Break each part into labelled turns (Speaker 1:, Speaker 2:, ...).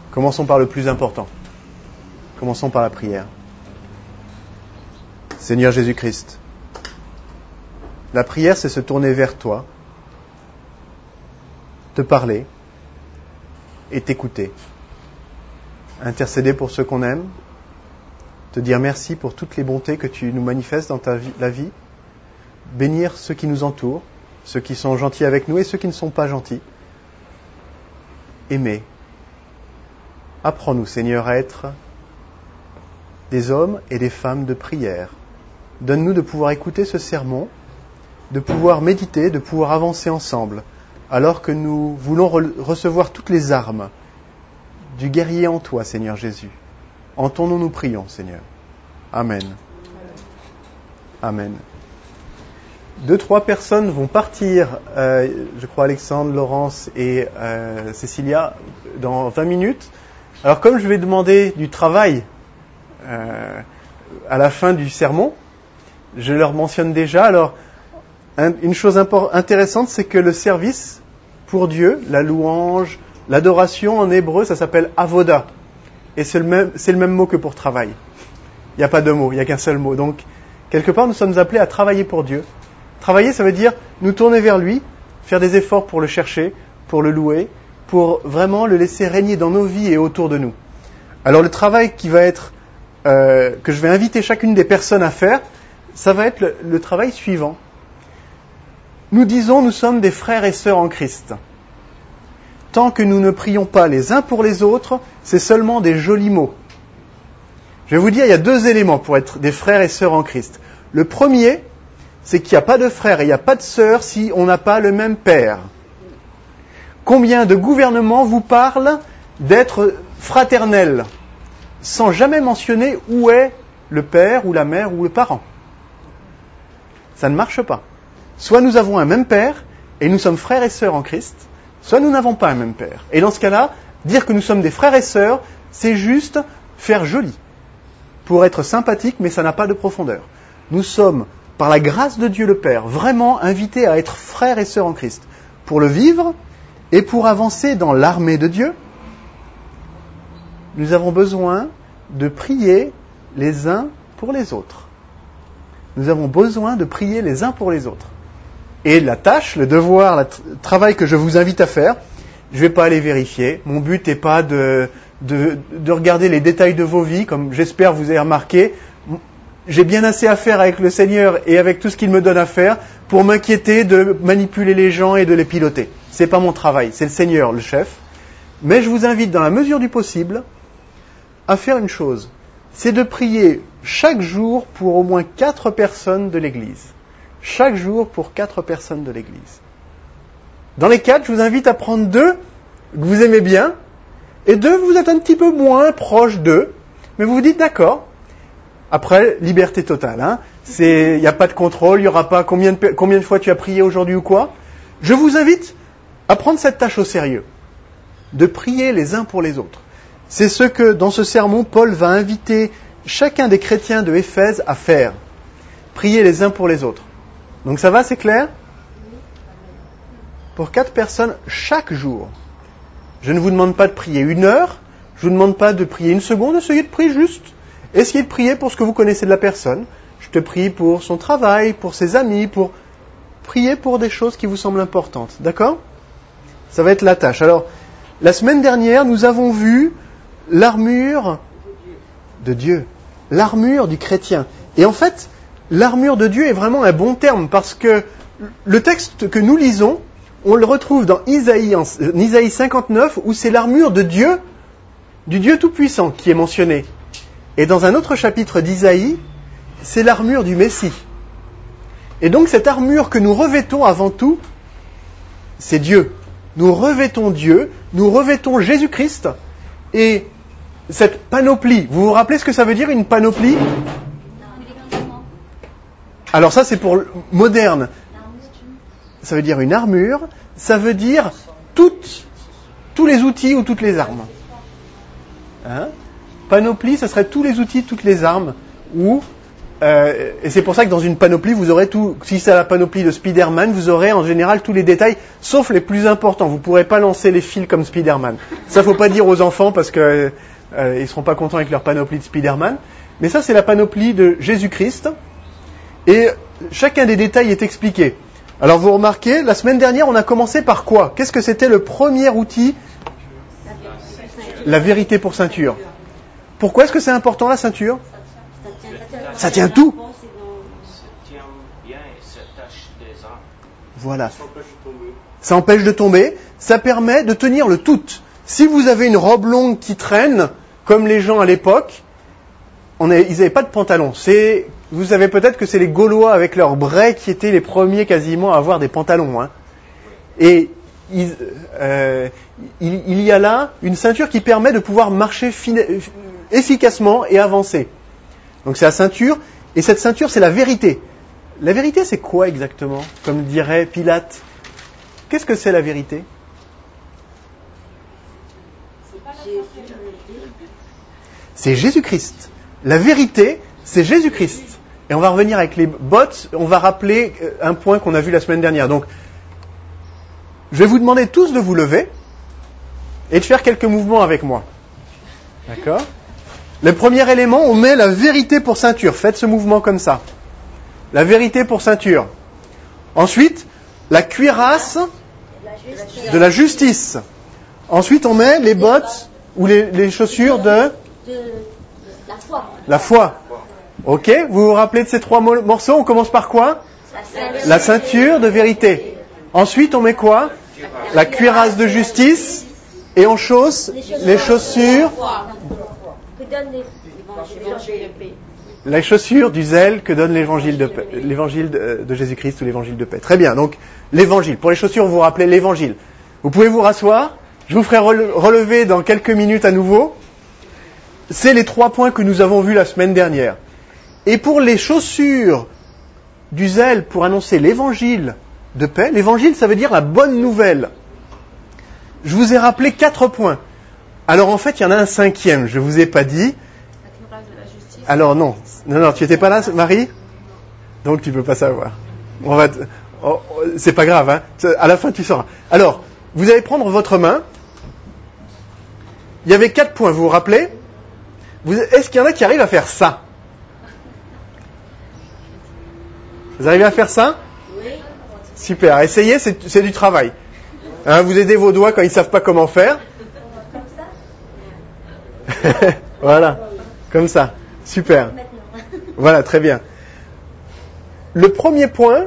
Speaker 1: Commençons par le plus important. Commençons par la prière. Seigneur Jésus-Christ, la prière, c'est se tourner vers toi, te parler et t'écouter. Intercéder pour ceux qu'on aime, te dire merci pour toutes les bontés que tu nous manifestes dans la vie, bénir ceux qui nous entourent, ceux qui sont gentils avec nous et ceux qui ne sont pas gentils. Aimer. Apprends-nous, Seigneur, à être des hommes et des femmes de prière. Donne-nous de pouvoir écouter ce sermon, de pouvoir méditer, de pouvoir avancer ensemble, alors que nous voulons recevoir toutes les armes du guerrier en toi, Seigneur Jésus. En ton nom nous prions, Seigneur. Amen. Amen. 2-3 personnes vont partir, je crois Alexandre, Laurence et Cécilia, dans 20 minutes. Alors comme je vais demander du travail à la fin du sermon, je leur mentionne déjà. Alors, une chose intéressante, c'est que le service pour Dieu, la louange, l'adoration en hébreu, ça s'appelle avoda. Et c'est le même mot que pour travail. Il n'y a pas de mot, il n'y a qu'un seul mot. Donc, quelque part, nous sommes appelés à travailler pour Dieu. Travailler, ça veut dire nous tourner vers lui, faire des efforts pour le chercher, pour le louer, pour vraiment le laisser régner dans nos vies et autour de nous. Alors, le travail qui va être, que je vais inviter chacune des personnes à faire, ça va être le travail suivant. Nous disons, nous sommes des frères et sœurs en Christ. Tant que nous ne prions pas les uns pour les autres, c'est seulement des jolis mots. Je vais vous dire, il y a 2 éléments pour être des frères et sœurs en Christ. Le premier, c'est qu'il n'y a pas de frères et il n'y a pas de sœurs si on n'a pas le même père. Combien de gouvernements vous parlent d'être fraternels, sans jamais mentionner où est le père ou la mère ou le parent? Ça ne marche pas. Soit nous avons un même père et nous sommes frères et sœurs en Christ, soit nous n'avons pas un même père. Et dans ce cas-là, dire que nous sommes des frères et sœurs, c'est juste faire joli, pour être sympathique, mais ça n'a pas de profondeur. Nous sommes, par la grâce de Dieu le Père, vraiment invités à être frères et sœurs en Christ, pour le vivre et pour avancer dans l'armée de Dieu. Nous avons besoin de prier les uns pour les autres. Nous avons besoin de prier les uns pour les autres. Et la tâche, le devoir, le travail que je vous invite à faire, je ne vais pas aller vérifier. Mon but n'est pas de regarder les détails de vos vies, comme j'espère vous avez remarqué. J'ai bien assez à faire avec le Seigneur et avec tout ce qu'il me donne à faire pour m'inquiéter de manipuler les gens et de les piloter. Ce n'est pas mon travail, c'est le Seigneur, le chef. Mais je vous invite, dans la mesure du possible, à faire une chose. C'est de prier chaque jour pour au moins 4 personnes de l'Église. Chaque jour pour 4 personnes de l'Église. Dans les 4, je vous invite à prendre 2 que vous aimez bien, et 2 vous êtes un petit peu moins proches d'eux, mais vous vous dites d'accord. Après, liberté totale. Hein. Il n'y a pas de contrôle, il n'y aura pas combien de fois tu as prié aujourd'hui ou quoi. Je vous invite à prendre cette tâche au sérieux, de prier les uns pour les autres. C'est ce que, dans ce sermon, Paul va inviter chacun des chrétiens de Éphèse à faire. Prier les uns pour les autres. Donc ça va, c'est clair? Pour 4 personnes chaque jour. Je ne vous demande pas de prier 1 heure, je ne vous demande pas de prier 1 seconde, essayez de prier juste. Essayez de prier pour ce que vous connaissez de la personne. Je te prie pour son travail, pour ses amis, pour prier pour des choses qui vous semblent importantes. D'accord? Ça va être la tâche. Alors, la semaine dernière, nous avons vu l'armure de Dieu, l'armure du chrétien. Et en fait, l'armure de Dieu est vraiment un bon terme parce que le texte que nous lisons, on le retrouve dans Isaïe 59 où c'est l'armure de Dieu, du Dieu Tout-Puissant qui est mentionné. Et dans un autre chapitre d'Isaïe, c'est l'armure du Messie. Et donc cette armure que nous revêtons avant tout, c'est Dieu. Nous revêtons Dieu, nous revêtons Jésus-Christ. Et cette panoplie, vous vous rappelez ce que ça veut dire une panoplie? Alors ça c'est pour le moderne. Ça veut dire une armure, ça veut dire tous les outils ou toutes les armes. Hein? Panoplie, ça serait tous les outils, toutes les armes, ou et c'est pour ça que dans une panoplie, vous aurez tout. Si c'est la panoplie de Spider-Man, vous aurez en général tous les détails, sauf les plus importants. Vous ne pourrez pas lancer les fils comme Spider-Man. Ça, faut pas dire aux enfants parce que ils seront pas contents avec leur panoplie de Spider-Man. Mais ça, c'est la panoplie de Jésus-Christ. Et chacun des détails est expliqué. Alors vous remarquez, la semaine dernière, on a commencé par quoi? Qu'est-ce que c'était le premier outil? La vérité pour ceinture. Pourquoi est-ce que c'est important la ceinture? Ça tient tout. Voilà. Ça empêche de tomber. Ça permet de tenir le tout. Si vous avez une robe longue qui traîne, comme les gens à l'époque, ils n'avaient pas de pantalon. Vous savez peut-être que c'est les Gaulois avec leurs braies qui étaient les premiers quasiment à avoir des pantalons. Et il y a là une ceinture qui permet de pouvoir marcher efficacement et avancer. Donc c'est la ceinture, et cette ceinture c'est la vérité. La vérité c'est quoi exactement? Comme dirait Pilate. Qu'est-ce que c'est la vérité? C'est Jésus-Christ. La vérité, c'est Jésus-Christ. Et on va revenir avec les bottes, on va rappeler un point qu'on a vu la semaine dernière. Donc, je vais vous demander tous de vous lever et de faire quelques mouvements avec moi. D'accord? Le premier élément, on met la vérité pour ceinture. Faites ce mouvement comme ça. La vérité pour ceinture. Ensuite, la cuirasse de la justice. Ensuite, on met les bottes ou les chaussures de la foi. Ok, vous vous rappelez de ces trois morceaux? On commence par quoi? La ceinture de vérité. Ensuite, on met quoi? La cuirasse de justice. Et on chausse les chaussures. Les chaussures du zèle que donne l'évangile de Jésus-Christ ou l'évangile de paix. Très bien, donc l'évangile. Pour les chaussures, vous vous rappelez l'évangile. Vous pouvez vous rasseoir. Je vous ferai relever dans quelques minutes à nouveau. C'est les 3 points que nous avons vus la semaine dernière. Et pour les chaussures du zèle pour annoncer l'évangile de paix, l'évangile ça veut dire la bonne nouvelle. Je vous ai rappelé 4 points. Alors en fait il y en a un 5e, je ne vous ai pas dit. Alors non, tu n'étais pas là Marie? Donc tu ne peux pas savoir. C'est pas grave, hein. À la fin tu sauras. Alors, vous allez prendre votre main. Il y avait 4 points, vous vous rappelez? Est-ce qu'il y en a qui arrivent à faire ça? Vous arrivez à faire ça? Oui. Super, essayez, c'est du travail. Hein, vous aidez vos doigts quand ils ne savent pas comment faire. Comme ça. Voilà, comme ça. Super. Voilà, très bien. Le premier point,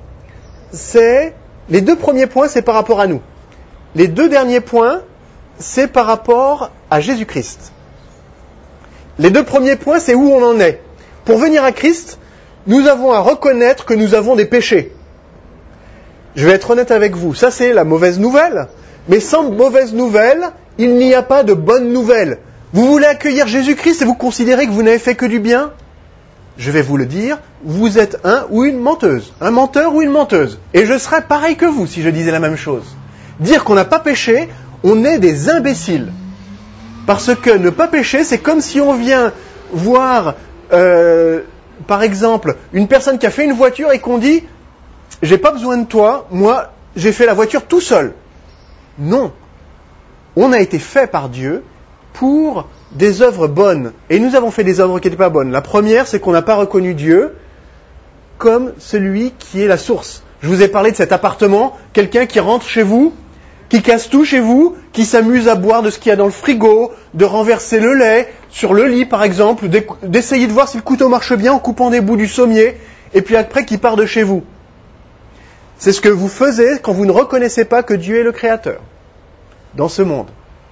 Speaker 1: les 2 premiers points, c'est par rapport à nous. Les 2 derniers points, c'est par rapport à Jésus-Christ. Les 2 premiers points, c'est où on en est. Pour venir à Christ, nous avons à reconnaître que nous avons des péchés. Je vais être honnête avec vous, ça c'est la mauvaise nouvelle. Mais sans mauvaise nouvelle, il n'y a pas de bonne nouvelle. Vous voulez accueillir Jésus-Christ et vous considérez que vous n'avez fait que du bien? Je vais vous le dire, vous êtes un ou une menteuse. Un menteur ou une menteuse. Et je serais pareil que vous si je disais la même chose. Dire qu'on n'a pas péché, on est des imbéciles. Parce que ne pas pécher, c'est comme si on vient voir, par exemple, une personne qui a fait une voiture et qu'on dit « J'ai pas besoin de toi, moi, j'ai fait la voiture tout seul. » Non. On a été fait par Dieu pour des œuvres bonnes. Et nous avons fait des œuvres qui n'étaient pas bonnes. La première, c'est qu'on n'a pas reconnu Dieu comme celui qui est la source. Je vous ai parlé de cet appartement, quelqu'un qui rentre chez vous, qui casse tout chez vous, qui s'amuse à boire de ce qu'il y a dans le frigo, de renverser le lait sur le lit par exemple, d'essayer de voir si le couteau marche bien en coupant des bouts du sommier, et puis après qui part de chez vous. C'est ce que vous faites quand vous ne reconnaissez pas que Dieu est le Créateur dans ce monde.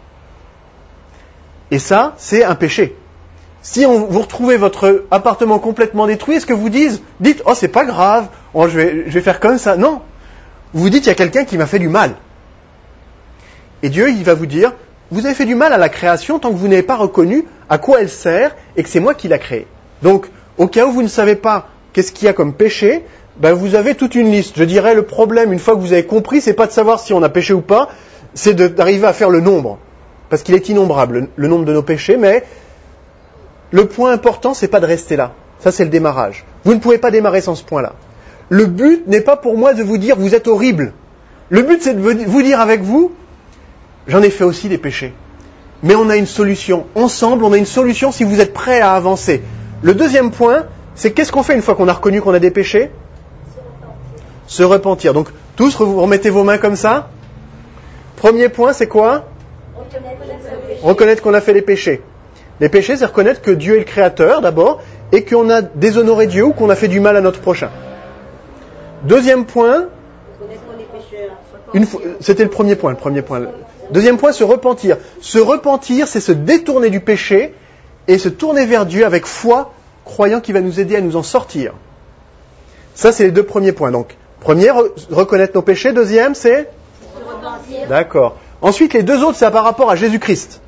Speaker 1: Et ça, c'est un péché. Si vous retrouvez votre appartement complètement détruit, est-ce que vous dites « Oh, c'est pas grave, je vais faire comme ça ». Non. Vous vous dites « Il y a quelqu'un qui m'a fait du mal ». Et Dieu, il va vous dire « Vous avez fait du mal à la création tant que vous n'avez pas reconnu à quoi elle sert et que c'est moi qui l'a créée. » Donc, au cas où vous ne savez pas qu'est-ce qu'il y a comme péché, vous avez toute une liste. Je dirais le problème, une fois que vous avez compris, c'est pas de savoir si on a péché ou pas, c'est d'arriver à faire le nombre. Parce qu'il est innombrable, le nombre de nos péchés, mais le point important, c'est pas de rester là. Ça, c'est le démarrage. Vous ne pouvez pas démarrer sans ce point-là. Le but n'est pas pour moi de vous dire vous êtes horrible. Le but, c'est de vous dire avec vous, j'en ai fait aussi des péchés. Mais on a une solution. Ensemble, on a une solution si vous êtes prêts à avancer. Le deuxième point, c'est qu'est-ce qu'on fait une fois qu'on a reconnu qu'on a des péchés ? Se repentir. Donc, tous, vous remettez vos mains comme ça. Premier point, c'est quoi ? Reconnaître qu'on a fait des péchés. Les péchés, c'est reconnaître que Dieu est le créateur, d'abord, et qu'on a déshonoré Dieu ou qu'on a fait du mal à notre prochain. Deuxième point, c'était le premier point. Deuxième point, se repentir. Se repentir, c'est se détourner du péché et se tourner vers Dieu avec foi, croyant qu'il va nous aider à nous en sortir. Ça, c'est les deux premiers points. Donc, premier, reconnaître nos péchés. Deuxième, c'est se repentir. D'accord. Ensuite, les deux autres, c'est par rapport à Jésus-Christ.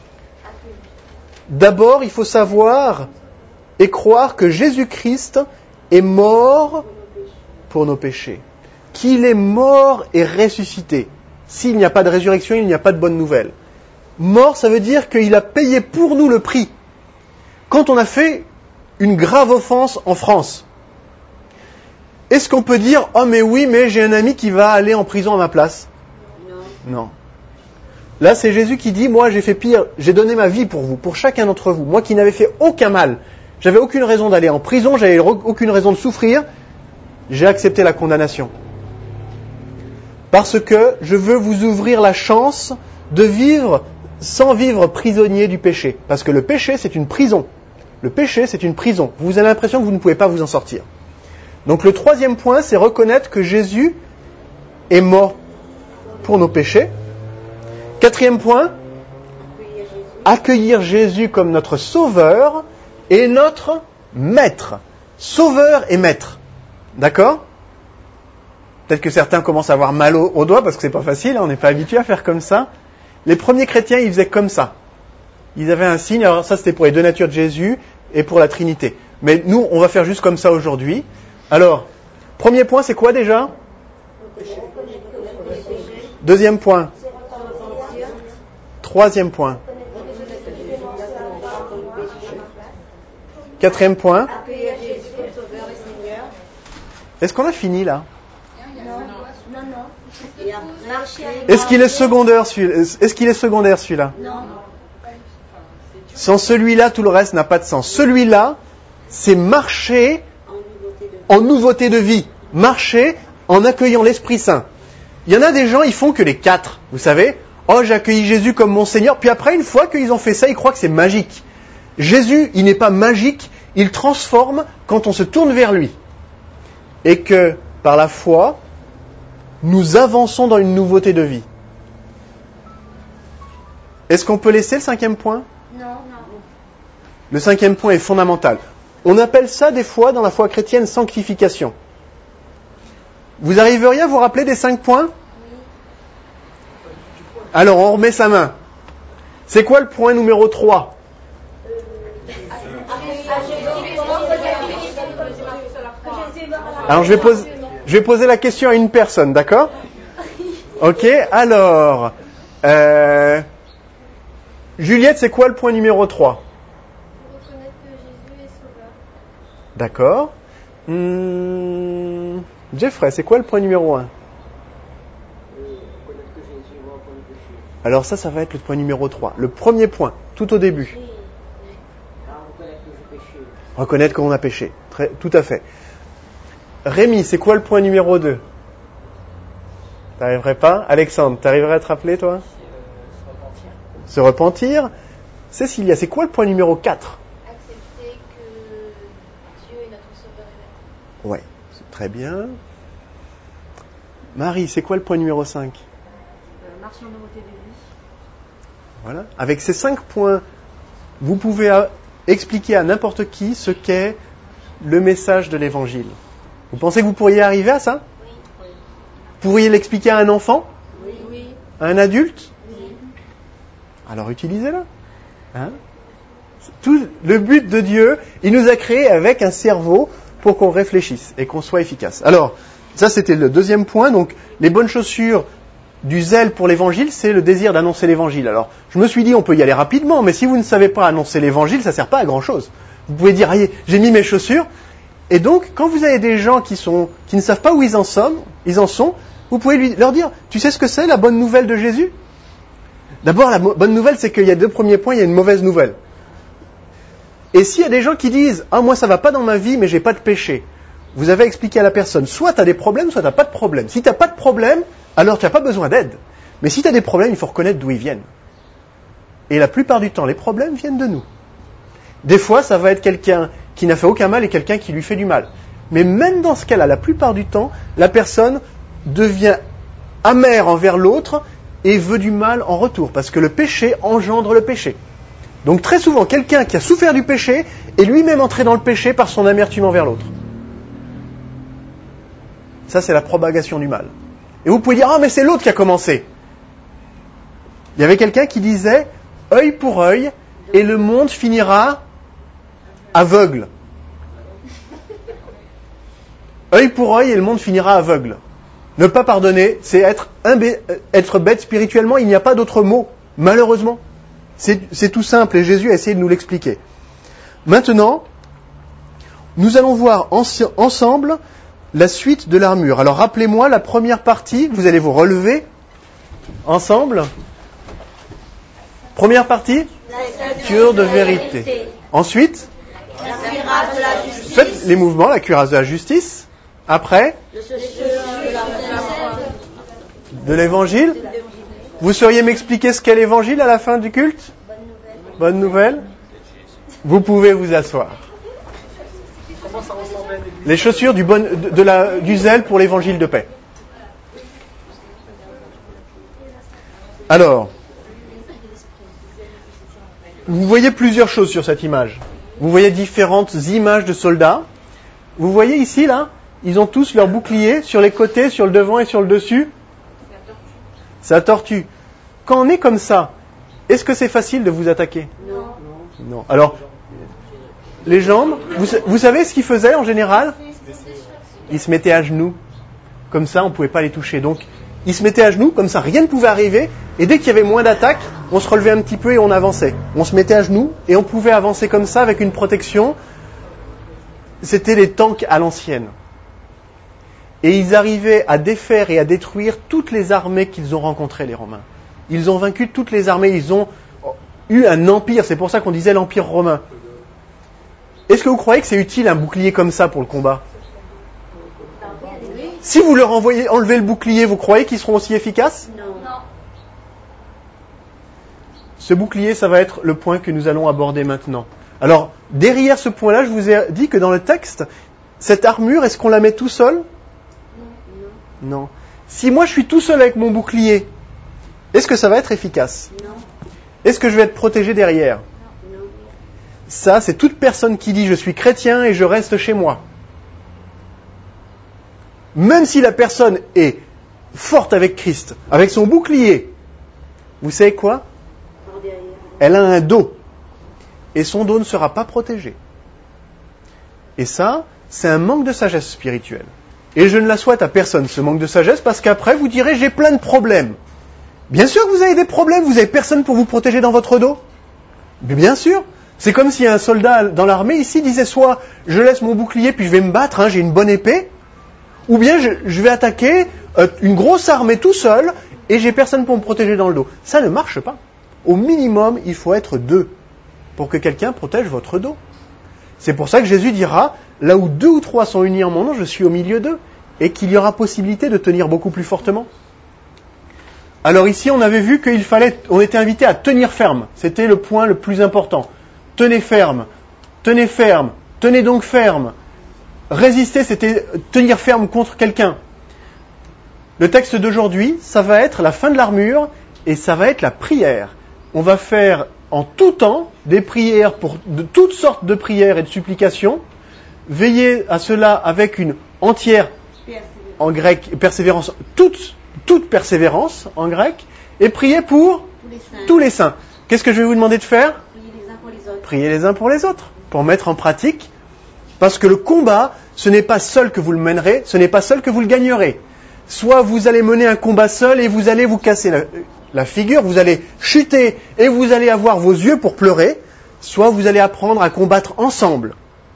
Speaker 1: D'abord, il faut savoir et croire que Jésus-Christ est mort pour nos péchés. Qu'il est mort et ressuscité. S'il n'y a pas de résurrection, il n'y a pas de bonne nouvelle. Mort, ça veut dire qu'il a payé pour nous le prix. Quand on a fait une grave offense en France, est-ce qu'on peut dire « Oh mais oui, mais j'ai un ami qui va aller en prison à ma place ?» Non. Là, c'est Jésus qui dit « Moi, j'ai fait pire, j'ai donné ma vie pour vous, pour chacun d'entre vous. Moi qui n'avais fait aucun mal, j'avais aucune raison d'aller en prison, j'avais aucune raison de souffrir, j'ai accepté la condamnation. Parce que je veux vous ouvrir la chance de vivre sans vivre prisonnier du péché. Parce que le péché, c'est une prison. Le péché, c'est une prison. Vous avez l'impression que vous ne pouvez pas vous en sortir. Donc le troisième point, c'est reconnaître que Jésus est mort pour nos péchés. Quatrième point, accueillir Jésus comme notre sauveur et notre maître. Sauveur et maître. D'accord ? Peut-être que certains commencent à avoir mal aux doigts parce que c'est pas facile, on n'est pas habitué à faire comme ça. Les premiers chrétiens, ils faisaient comme ça. Ils avaient un signe, alors ça c'était pour les deux natures de Jésus et pour la Trinité. Mais nous, on va faire juste comme ça aujourd'hui. Alors, premier point, c'est quoi déjà ? Deuxième point. Troisième point. Quatrième point. Est-ce qu'on a fini là ? Est-ce qu'il est secondaire celui-là ? Non. Sans celui-là, tout le reste n'a pas de sens. Celui-là, c'est marcher en nouveauté de vie. Marcher en accueillant l'Esprit Saint. Il y en a des gens, ils font que les 4. Vous savez ? Oh, j'ai accueilli Jésus comme mon Seigneur. Puis après, une fois qu'ils ont fait ça, ils croient que c'est magique. Jésus, il n'est pas magique. Il transforme quand on se tourne vers lui. Et que, par la foi, nous avançons dans une nouveauté de vie. Est-ce qu'on peut laisser le cinquième point ? Non. Le cinquième point est fondamental. On appelle ça des fois, dans la foi chrétienne, sanctification. Vous arriveriez à vous rappeler des 5 points ? Oui. Alors, on remet sa main. C'est quoi le point numéro 3 ? Alors, je vais poser la question à une personne, d'accord ? Ok, alors... Juliette, c'est quoi le point numéro 3 ?
Speaker 2: Reconnaître que Jésus est sauveur.
Speaker 1: D'accord. Jeffrey, c'est quoi le point numéro 1 ?
Speaker 3: Reconnaître que Jésus est mort pour le péché.
Speaker 1: Alors ça va être le point numéro 3. Le premier point, tout au début.
Speaker 3: Reconnaître que j'ai péché.
Speaker 1: Reconnaître qu'on a péché. Tout à fait. Rémi, c'est quoi le point numéro 2 ? T'arriverais pas ? Alexandre, t'arriverais à te rappeler, toi ? Se repentir. Cécilia, c'est quoi le point numéro 4 ?
Speaker 2: Accepter que Dieu est notre sauveur et maître.
Speaker 1: Ouais, c'est très bien. Marie, c'est quoi le point numéro 5 ?
Speaker 2: Marcher en nouveauté de vie.
Speaker 1: Voilà. Avec ces 5 points, vous pouvez expliquer à n'importe qui ce qu'est le message de l'Évangile. Vous pensez que vous pourriez arriver à ça ?
Speaker 2: Oui.
Speaker 1: Vous pourriez l'expliquer à un enfant ?
Speaker 2: Oui.
Speaker 1: À un adulte ?
Speaker 2: Oui.
Speaker 1: Alors utilisez-le. Hein ? Tout le but de Dieu, il nous a créés avec un cerveau pour qu'on réfléchisse et qu'on soit efficace. Alors, ça c'était le deuxième point. Donc, les bonnes chaussures du zèle pour l'évangile, c'est le désir d'annoncer l'évangile. Alors, je me suis dit, on peut y aller rapidement, mais si vous ne savez pas annoncer l'évangile, ça ne sert pas à grand-chose. Vous pouvez dire, ah, j'ai mis mes chaussures. Et donc, quand vous avez des gens qui ne savent pas où ils en sont, vous pouvez leur dire, tu sais ce que c'est la bonne nouvelle de Jésus ? D'abord, la bonne nouvelle, c'est qu'il y a 2 premiers points, il y a une mauvaise nouvelle. Et s'il y a des gens qui disent, ah, moi ça va pas dans ma vie, mais j'ai pas de péché, vous avez expliqué à la personne, soit tu as des problèmes, soit tu n'as pas de problème. Si tu n'as pas de problème, alors tu n'as pas besoin d'aide. Mais si tu as des problèmes, il faut reconnaître d'où ils viennent. Et la plupart du temps, les problèmes viennent de nous. Des fois, ça va être quelqu'un qui n'a fait aucun mal et quelqu'un qui lui fait du mal. Mais même dans ce cas-là, la plupart du temps, la personne devient amère envers l'autre et veut du mal en retour. Parce que le péché engendre le péché. Donc très souvent, quelqu'un qui a souffert du péché est lui-même entré dans le péché par son amertume envers l'autre. Ça, c'est la propagation du mal. Et vous pouvez dire, ah, mais c'est l'autre qui a commencé. Il y avait quelqu'un qui disait, œil pour œil, et le monde finira aveugle. Œil pour œil, et le monde finira aveugle. Ne pas pardonner, c'est être bête spirituellement, il n'y a pas d'autre mot, malheureusement. C'est tout simple, et Jésus a essayé de nous l'expliquer. Maintenant, nous allons voir ensemble la suite de l'armure. Alors rappelez-moi la première partie, vous allez vous relever ensemble. Première partie, la cure de vérité. Ensuite,
Speaker 2: la cuirasse de la justice.
Speaker 1: Faites les mouvements, la cuirasse de la justice. Après, de l'évangile. Vous sauriez m'expliquer ce qu'est l'évangile à la fin du culte ? Bonne nouvelle. Vous pouvez vous asseoir. Les chaussures du zèle pour l'évangile de paix. Alors, vous voyez plusieurs choses sur cette image. Vous voyez différentes images de soldats. Vous voyez ici, là, ils ont tous leur bouclier sur les côtés, sur le devant et sur le dessus. Ça tortue. Quand on est comme ça, est-ce que c'est facile de vous attaquer ? Non. Alors, les jambes, vous savez ce qu'ils faisaient en général ? Ils se mettaient à genoux. Comme ça, on ne pouvait pas les toucher. Donc, ils se mettaient à genoux, comme ça, rien ne pouvait arriver. Et dès qu'il y avait moins d'attaques, on se relevait un petit peu et on avançait. On se mettait à genoux et on pouvait avancer comme ça avec une protection. C'était les tanks à l'ancienne. Et ils arrivaient à défaire et à détruire toutes les armées qu'ils ont rencontrées, les Romains. Ils ont vaincu toutes les armées. Ils ont eu un empire. C'est pour ça qu'on disait l'empire romain. Est-ce que vous croyez que c'est utile un bouclier comme ça pour le combat ? Si vous leur enlevez le bouclier, vous croyez qu'ils seront aussi efficaces ?
Speaker 2: Non.
Speaker 1: Ce bouclier, ça va être le point que nous allons aborder maintenant. Alors, derrière ce point-là, je vous ai dit que dans le texte, cette armure, est-ce qu'on la met tout seul ? Non. Si moi je suis tout seul avec mon bouclier, est-ce que ça va être efficace ?
Speaker 2: Non.
Speaker 1: Est-ce que je vais être protégé derrière ?
Speaker 2: Non.
Speaker 1: Ça, c'est toute personne qui dit « je suis chrétien et je reste chez moi ». Même si la personne est forte avec Christ, avec son bouclier, vous savez quoi ? Elle a un dos. Et son dos ne sera pas protégé. Et ça, c'est un manque de sagesse spirituelle. Et je ne la souhaite à personne, ce manque de sagesse, parce qu'après, vous direz, j'ai plein de problèmes. Bien sûr que vous avez des problèmes, vous n'avez personne pour vous protéger dans votre dos. Mais bien sûr. C'est comme si un soldat dans l'armée ici disait soit, je laisse mon bouclier puis je vais me battre, j'ai une bonne épée, ou bien je vais attaquer une grosse armée tout seul et j'ai personne pour me protéger dans le dos. Ça ne marche pas. Au minimum, il faut être 2 pour que quelqu'un protège votre dos. C'est pour ça que Jésus dira, là où 2 ou 3 sont unis en mon nom, je suis au milieu d'eux, et qu'il y aura possibilité de tenir beaucoup plus fortement. Alors ici, on avait vu on était invité à tenir ferme. C'était le point le plus important. Tenez ferme, tenez donc ferme. Résister, c'était tenir ferme contre quelqu'un. Le texte d'aujourd'hui, ça va être la fin de l'armure, et ça va être la prière. On va faire en tout temps des prières de toutes sortes de prières et de supplications. Veillez à cela avec une entière, en grec, persévérance, toute persévérance en grec, et priez pour tous les saints. Qu'est-ce que je vais vous demander de faire ? Priez les uns pour les autres, pour mettre en pratique, parce que le combat, ce n'est pas seul que vous le mènerez, ce n'est pas seul que vous le gagnerez. Soit vous allez mener un combat seul et vous allez vous casser la figure, vous allez chuter et vous allez avoir vos yeux pour pleurer, soit vous allez apprendre à combattre ensemble.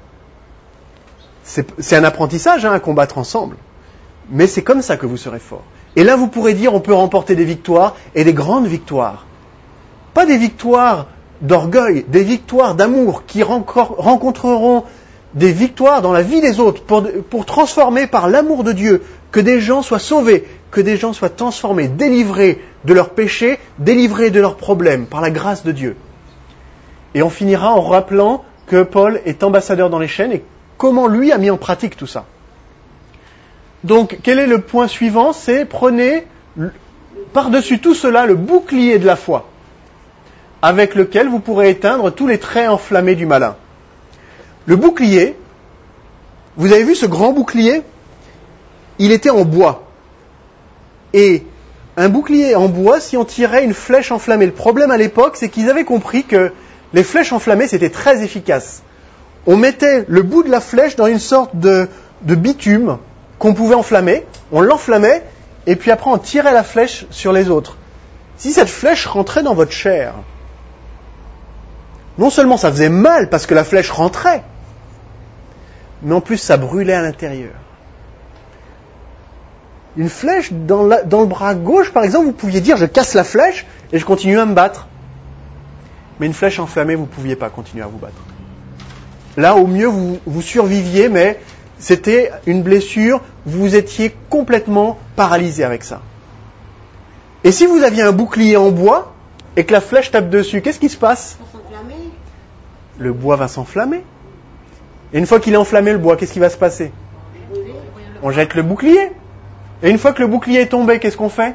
Speaker 1: C'est un apprentissage, à combattre ensemble. Mais c'est comme ça que vous serez fort. Et là, vous pourrez dire, on peut remporter des victoires, et des grandes victoires. Pas des victoires d'orgueil, des victoires d'amour qui rencontreront des victoires dans la vie des autres pour transformer par l'amour de Dieu, que des gens soient sauvés, que des gens soient transformés, délivrés de leurs péchés, délivrés de leurs problèmes par la grâce de Dieu. Et on finira en rappelant que Paul est ambassadeur dans les chaînes et comment lui a mis en pratique tout ça. Donc, quel est le point suivant? C'est prenez par-dessus tout cela le bouclier de la foi, avec lequel vous pourrez éteindre tous les traits enflammés du malin. Le bouclier, vous avez vu ce grand bouclier? Il était en bois. Et un bouclier en bois, si on tirait une flèche enflammée, le problème à l'époque, c'est qu'ils avaient compris que les flèches enflammées, c'était très efficace. On mettait le bout de la flèche dans une sorte de bitume qu'on pouvait enflammer, on l'enflammait, et puis après on tirait la flèche sur les autres. Si cette flèche rentrait dans votre chair, non seulement ça faisait mal parce que la flèche rentrait, mais en plus ça brûlait à l'intérieur. Une flèche dans le bras gauche, par exemple, vous pouviez dire je casse la flèche et je continue à me battre. Mais une flèche enflammée, vous ne pouviez pas continuer à vous battre. Là, au mieux, vous surviviez, mais c'était une blessure, vous étiez complètement paralysé avec ça. Et si vous aviez un bouclier en bois et que la flèche tape dessus, qu'est-ce qui se passe? Le bois va s'enflammer. Et une fois qu'il est enflammé, le bois, qu'est-ce qui va se passer? On jette le bouclier. Et une fois que le bouclier est tombé, qu'est-ce qu'on fait?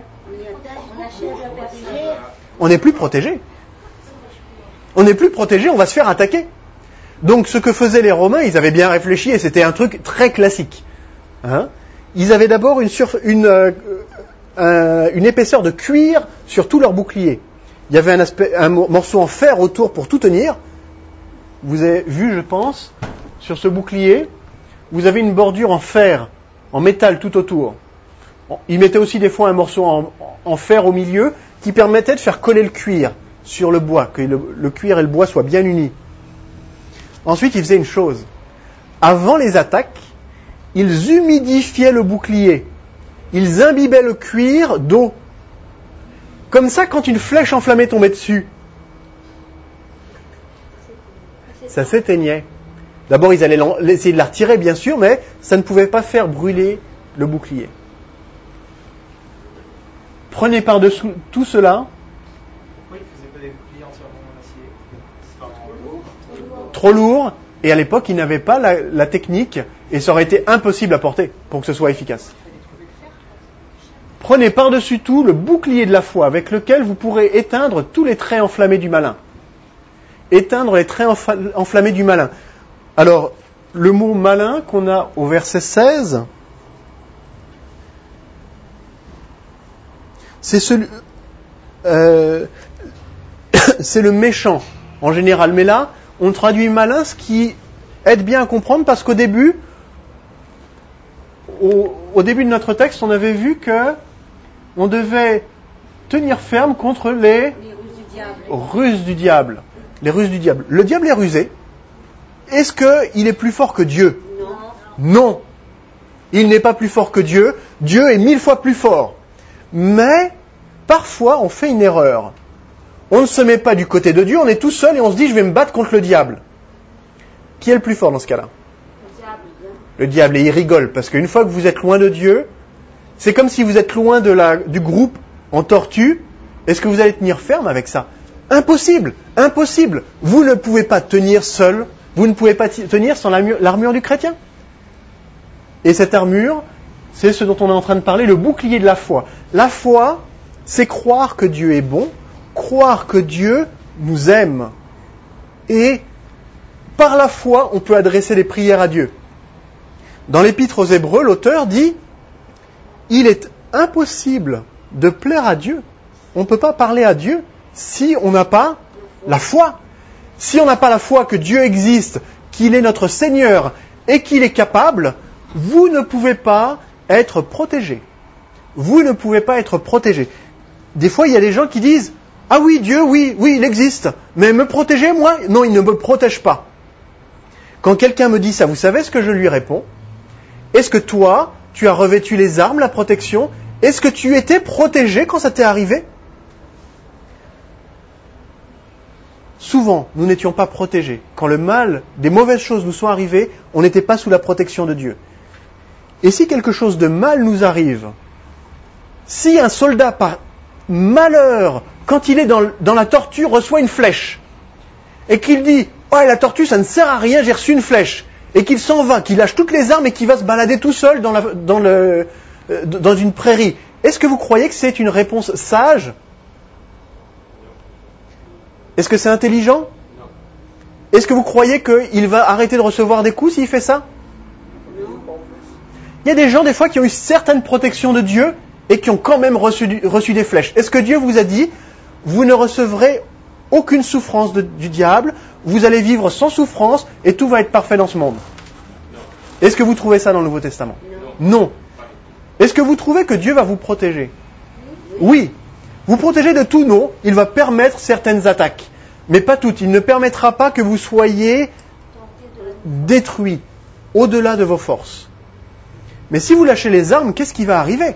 Speaker 1: On n'est plus protégé. On n'est plus protégé, on va se faire attaquer. Donc ce que faisaient les Romains, ils avaient bien réfléchi et c'était un truc très classique. Ils avaient d'abord une épaisseur de cuir sur tout leur bouclier. Il y avait un morceau en fer autour pour tout tenir. Vous avez vu, je pense, sur ce bouclier, vous avez une bordure en fer, en métal tout autour. Ils mettaient aussi des fois un morceau en fer au milieu qui permettait de faire coller le cuir sur le bois, que le cuir et le bois soient bien unis. Ensuite, ils faisaient une chose. Avant les attaques, ils humidifiaient le bouclier. Ils imbibaient le cuir d'eau. Comme ça, quand une flèche enflammée tombait dessus, ça s'éteignait. D'abord, ils allaient essayer de la retirer, bien sûr, mais ça ne pouvait pas faire brûler le bouclier. Prenez par-dessous tout cela.
Speaker 4: Pourquoi ils ne faisaient pas des boucliers entièrement en acier?
Speaker 1: Trop lourd, et à l'époque, ils n'avaient pas la technique, et ça aurait été impossible à porter pour que ce soit efficace. Prenez par-dessus tout le bouclier de la foi, avec lequel vous pourrez éteindre tous les traits enflammés du malin. Éteindre les traits enflammés du malin. Alors, le mot malin qu'on a au verset 16, c'est le méchant en général. Mais là, on traduit malin, ce qui aide bien à comprendre, parce qu'au début, au début de notre texte, on avait vu que on devait tenir ferme contre les ruses du diable. Les ruses du diable. Le diable est rusé. Est-ce qu'il est plus fort que Dieu? Non. Il n'est pas plus fort que Dieu. Dieu est 1000 fois plus fort. Mais, parfois, on fait une erreur. On ne se met pas du côté de Dieu, on est tout seul et on se dit, je vais me battre contre le diable. Qui est le plus fort dans ce cas-là? Le diable. Et il rigole, parce qu'une fois que vous êtes loin de Dieu, c'est comme si vous êtes loin du groupe en tortue. Est-ce que vous allez tenir ferme avec ça? Impossible, impossible. Vous ne pouvez pas tenir seul, vous ne pouvez pas tenir sans l'armure du chrétien. Et cette armure, c'est ce dont on est en train de parler, le bouclier de la foi. La foi, c'est croire que Dieu est bon, croire que Dieu nous aime. Et par la foi, on peut adresser des prières à Dieu. Dans l'Épître aux Hébreux, l'auteur dit, il est impossible de plaire à Dieu. On ne peut pas parler à Dieu si on n'a pas la foi. Si on n'a pas la foi que Dieu existe, qu'il est notre Seigneur et qu'il est capable, vous ne pouvez pas être protégé. Vous ne pouvez pas être protégé. Des fois, il y a des gens qui disent, Ah oui, Dieu, oui, il existe. Mais me protéger, moi? Non, il ne me protège pas. Quand quelqu'un me dit ça, vous savez ce que je lui réponds? Est-ce que toi, tu as revêtu les armes, la protection? Est-ce que tu étais protégé quand ça t'est arrivé? Souvent, nous n'étions pas protégés. Quand le mal, des mauvaises choses nous sont arrivées, on n'était pas sous la protection de Dieu. Et si quelque chose de mal nous arrive, si un soldat par malheur, quand il est dans la tortue, reçoit une flèche, et qu'il dit « Oh, la tortue, ça ne sert à rien, j'ai reçu une flèche », et qu'il s'en va, qu'il lâche toutes les armes et qu'il va se balader tout seul dans une prairie, est-ce que vous croyez que c'est une réponse sage? Est-ce que c'est intelligent?
Speaker 3: Non.
Speaker 1: Est-ce que vous croyez qu'il va arrêter de recevoir des coups s'il fait ça? Il y a des gens, des fois, qui ont eu certaines protections de Dieu et qui ont quand même reçu des flèches. Est-ce que Dieu vous a dit, vous ne recevrez aucune souffrance du diable, vous allez vivre sans souffrance et tout va être parfait dans ce monde?
Speaker 3: Non.
Speaker 1: Est-ce que vous trouvez ça dans le Nouveau Testament? Non. Est-ce que vous trouvez que Dieu va vous protéger? Oui. Vous protéger de tout, non. Il va permettre certaines attaques, mais pas toutes. Il ne permettra pas que vous soyez détruits au-delà de vos forces. Mais si vous lâchez les armes, qu'est-ce qui va arriver?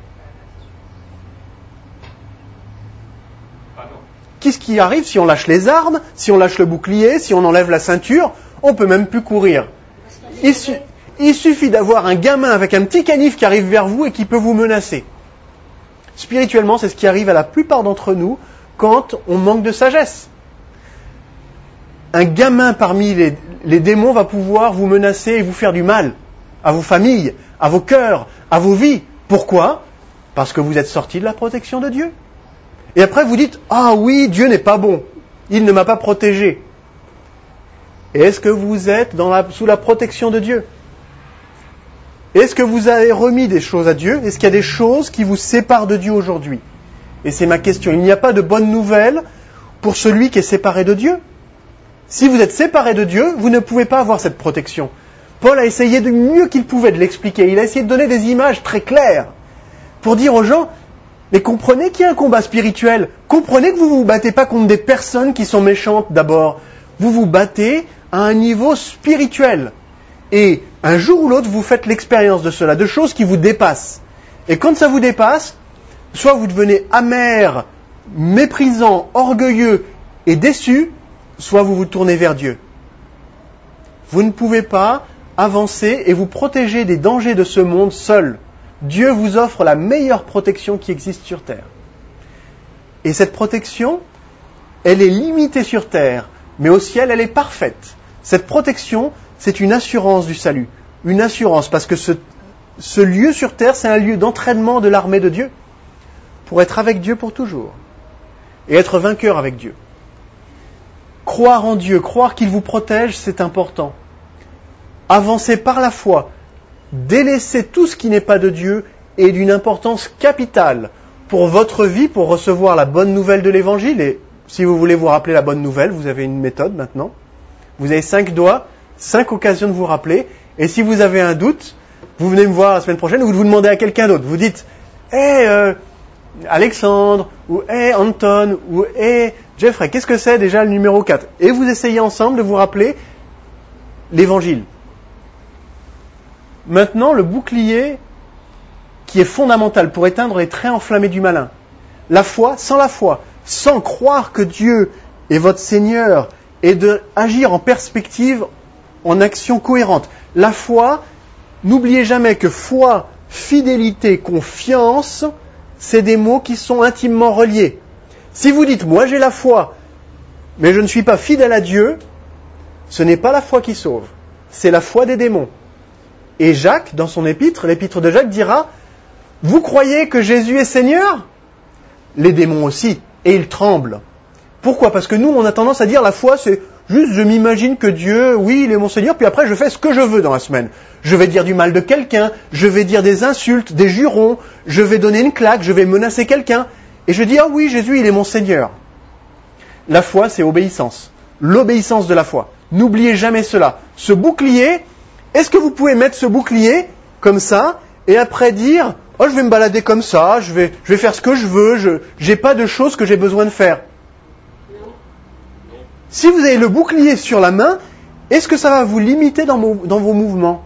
Speaker 1: Qu'est-ce qui arrive si on lâche les armes, si on lâche le bouclier, si on enlève la ceinture? On peut même plus courir. Il suffit d'avoir un gamin avec un petit canif qui arrive vers vous et qui peut vous menacer. Spirituellement, c'est ce qui arrive à la plupart d'entre nous quand on manque de sagesse. Un gamin parmi les démons va pouvoir vous menacer et vous faire du mal à vos familles, à vos cœurs, à vos vies. Pourquoi? Parce que vous êtes sortis de la protection de Dieu. Et après vous dites, ah oui, Dieu n'est pas bon, il ne m'a pas protégé. Et est-ce que vous êtes sous la protection de Dieu? Est-ce que vous avez remis des choses à Dieu? Est-ce qu'il y a des choses qui vous séparent de Dieu aujourd'hui? Et c'est ma question. Il n'y a pas de bonne nouvelle pour celui qui est séparé de Dieu. Si vous êtes séparé de Dieu, vous ne pouvez pas avoir cette protection. Paul a essayé du mieux qu'il pouvait de l'expliquer. Il a essayé de donner des images très claires pour dire aux gens, mais comprenez qu'il y a un combat spirituel. Comprenez que vous ne vous battez pas contre des personnes qui sont méchantes d'abord. Vous vous battez à un niveau spirituel. Et un jour ou l'autre, vous faites l'expérience de cela, de choses qui vous dépassent. Et quand ça vous dépasse, soit vous devenez amer, méprisant, orgueilleux et déçu, soit vous vous tournez vers Dieu. Vous ne pouvez pas avancer et vous protéger des dangers de ce monde seul. Dieu vous offre la meilleure protection qui existe sur terre. Et cette protection, elle est limitée sur terre, mais au ciel, elle est parfaite. Cette protection, c'est une assurance du salut. Une assurance, parce que ce lieu sur terre, c'est un lieu d'entraînement de l'armée de Dieu, pour être avec Dieu pour toujours, et être vainqueur avec Dieu. Croire en Dieu, croire qu'il vous protège, c'est important. Avancer par la foi, délaisser tout ce qui n'est pas de Dieu, est d'une importance capitale pour votre vie, pour recevoir la bonne nouvelle de l'Évangile. Et si vous voulez vous rappeler la bonne nouvelle, vous avez une méthode maintenant. Vous avez 5 doigts, 5 occasions de vous rappeler. Et si vous avez un doute, vous venez me voir la semaine prochaine ou vous demandez à quelqu'un d'autre. Vous dites « Hey Alexandre » ou « Hey Anton » ou « Hey Jeffrey, qu'est-ce que c'est déjà le numéro 4 ?» Et vous essayez ensemble de vous rappeler l'Évangile. Maintenant, le bouclier qui est fondamental pour éteindre les traits enflammés du malin. La foi, sans croire que Dieu est votre Seigneur et d'agir en perspective, en action cohérente. La foi, n'oubliez jamais que foi, fidélité, confiance, c'est des mots qui sont intimement reliés. Si vous dites, moi j'ai la foi, mais je ne suis pas fidèle à Dieu, ce n'est pas la foi qui sauve, c'est la foi des démons. Et Jacques, dans son épître, l'épître de Jacques dira, vous croyez que Jésus est Seigneur? Les démons aussi, et ils tremblent. Pourquoi? Parce que nous, on a tendance à dire la foi, c'est juste je m'imagine que Dieu, oui, il est mon Seigneur, puis après je fais ce que je veux dans la semaine. Je vais dire du mal de quelqu'un, je vais dire des insultes, des jurons, je vais donner une claque, je vais menacer quelqu'un. Et je dis, ah oui, Jésus, il est mon Seigneur. La foi, c'est obéissance. L'obéissance de la foi. N'oubliez jamais cela. Ce bouclier, est-ce que vous pouvez mettre ce bouclier comme ça et après dire, Oh, je vais me balader comme ça, je vais faire ce que je veux, je n'ai pas de choses que j'ai besoin de faire. Si vous avez le bouclier sur la main, est-ce que ça va vous limiter dans vos mouvements?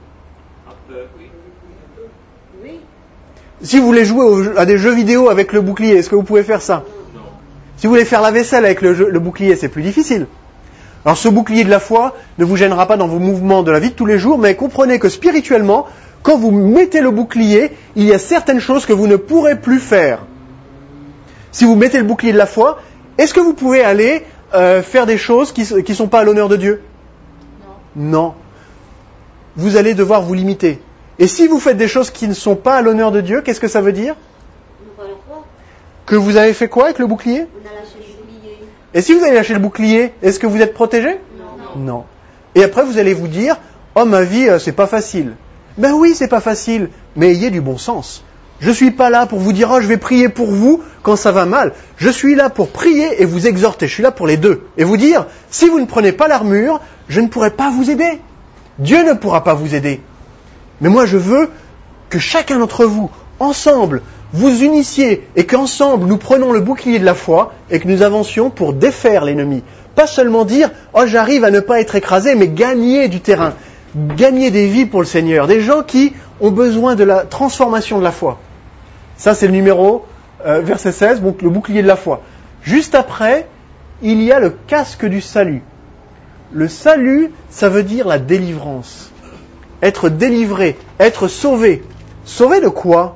Speaker 3: Oui.
Speaker 1: Si vous voulez jouer à des jeux vidéo avec le bouclier, est-ce que vous pouvez faire ça? Si vous voulez faire la vaisselle avec le bouclier, c'est plus difficile. Alors ce bouclier de la foi ne vous gênera pas dans vos mouvements de la vie de tous les jours, mais comprenez que spirituellement, quand vous mettez le bouclier, il y a certaines choses que vous ne pourrez plus faire. Si vous mettez le bouclier de la foi, est-ce que vous pouvez aller faire des choses qui ne sont pas à l'honneur de Dieu? Non. Vous allez devoir vous limiter. Et si vous faites des choses qui ne sont pas à l'honneur de Dieu, qu'est-ce que ça veut dire? Que vous avez fait quoi avec le bouclier?
Speaker 3: On a lâché le bouclier.
Speaker 1: Et si vous avez lâché le bouclier, est-ce que vous êtes protégé? Non. Et après vous allez vous dire, oh ma vie, c'est pas facile. Ben oui, c'est pas facile, mais ayez du bon sens. Je suis pas là pour vous dire, oh je vais prier pour vous quand ça va mal. Je suis là pour prier et vous exhorter. Je suis là pour les deux. Et vous dire, si vous ne prenez pas l'armure, je ne pourrai pas vous aider. Dieu ne pourra pas vous aider. Mais moi je veux que chacun d'entre vous, ensemble, vous unissiez et qu'ensemble nous prenons le bouclier de la foi et que nous avancions pour défaire l'ennemi. Pas seulement dire, oh j'arrive à ne pas être écrasé, mais gagner du terrain, gagner des vies pour le Seigneur, des gens qui ont besoin de la transformation de la foi. Ça c'est le numéro, verset 16, donc le bouclier de la foi. Juste après, il y a le casque du salut. Le salut, ça veut dire la délivrance. Être délivré, être sauvé. Sauvé de quoi?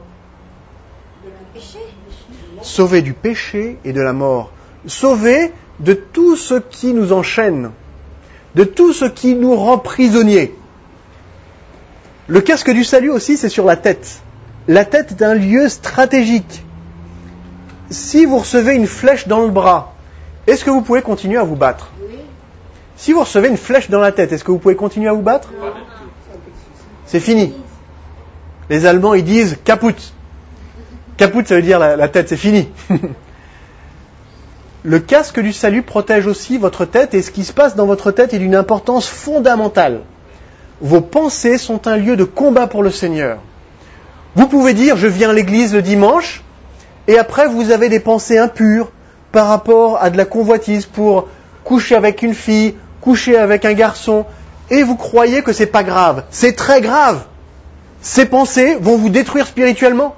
Speaker 1: Sauvé du péché et de la mort. Sauvé de tout ce qui nous enchaîne, de tout ce qui nous rend prisonniers. Le casque du salut aussi, c'est sur la tête. La tête est un lieu stratégique. Si vous recevez une flèche dans le bras, est-ce que vous pouvez continuer à vous battre?
Speaker 3: Oui.
Speaker 1: Si vous recevez une flèche dans la tête, est-ce que vous pouvez continuer à vous battre?
Speaker 3: Non.
Speaker 1: C'est fini. Les Allemands, ils disent « Kaput ». Kaput, ça veut dire la tête, c'est fini. Le casque du salut protège aussi votre tête, et ce qui se passe dans votre tête est d'une importance fondamentale. Vos pensées sont un lieu de combat pour le Seigneur. Vous pouvez dire « Je viens à l'église le dimanche », et après vous avez des pensées impures par rapport à de la convoitise pour coucher avec une fille, coucher avec un garçon, et vous croyez que c'est pas grave. C'est très grave. Ces pensées vont vous détruire spirituellement.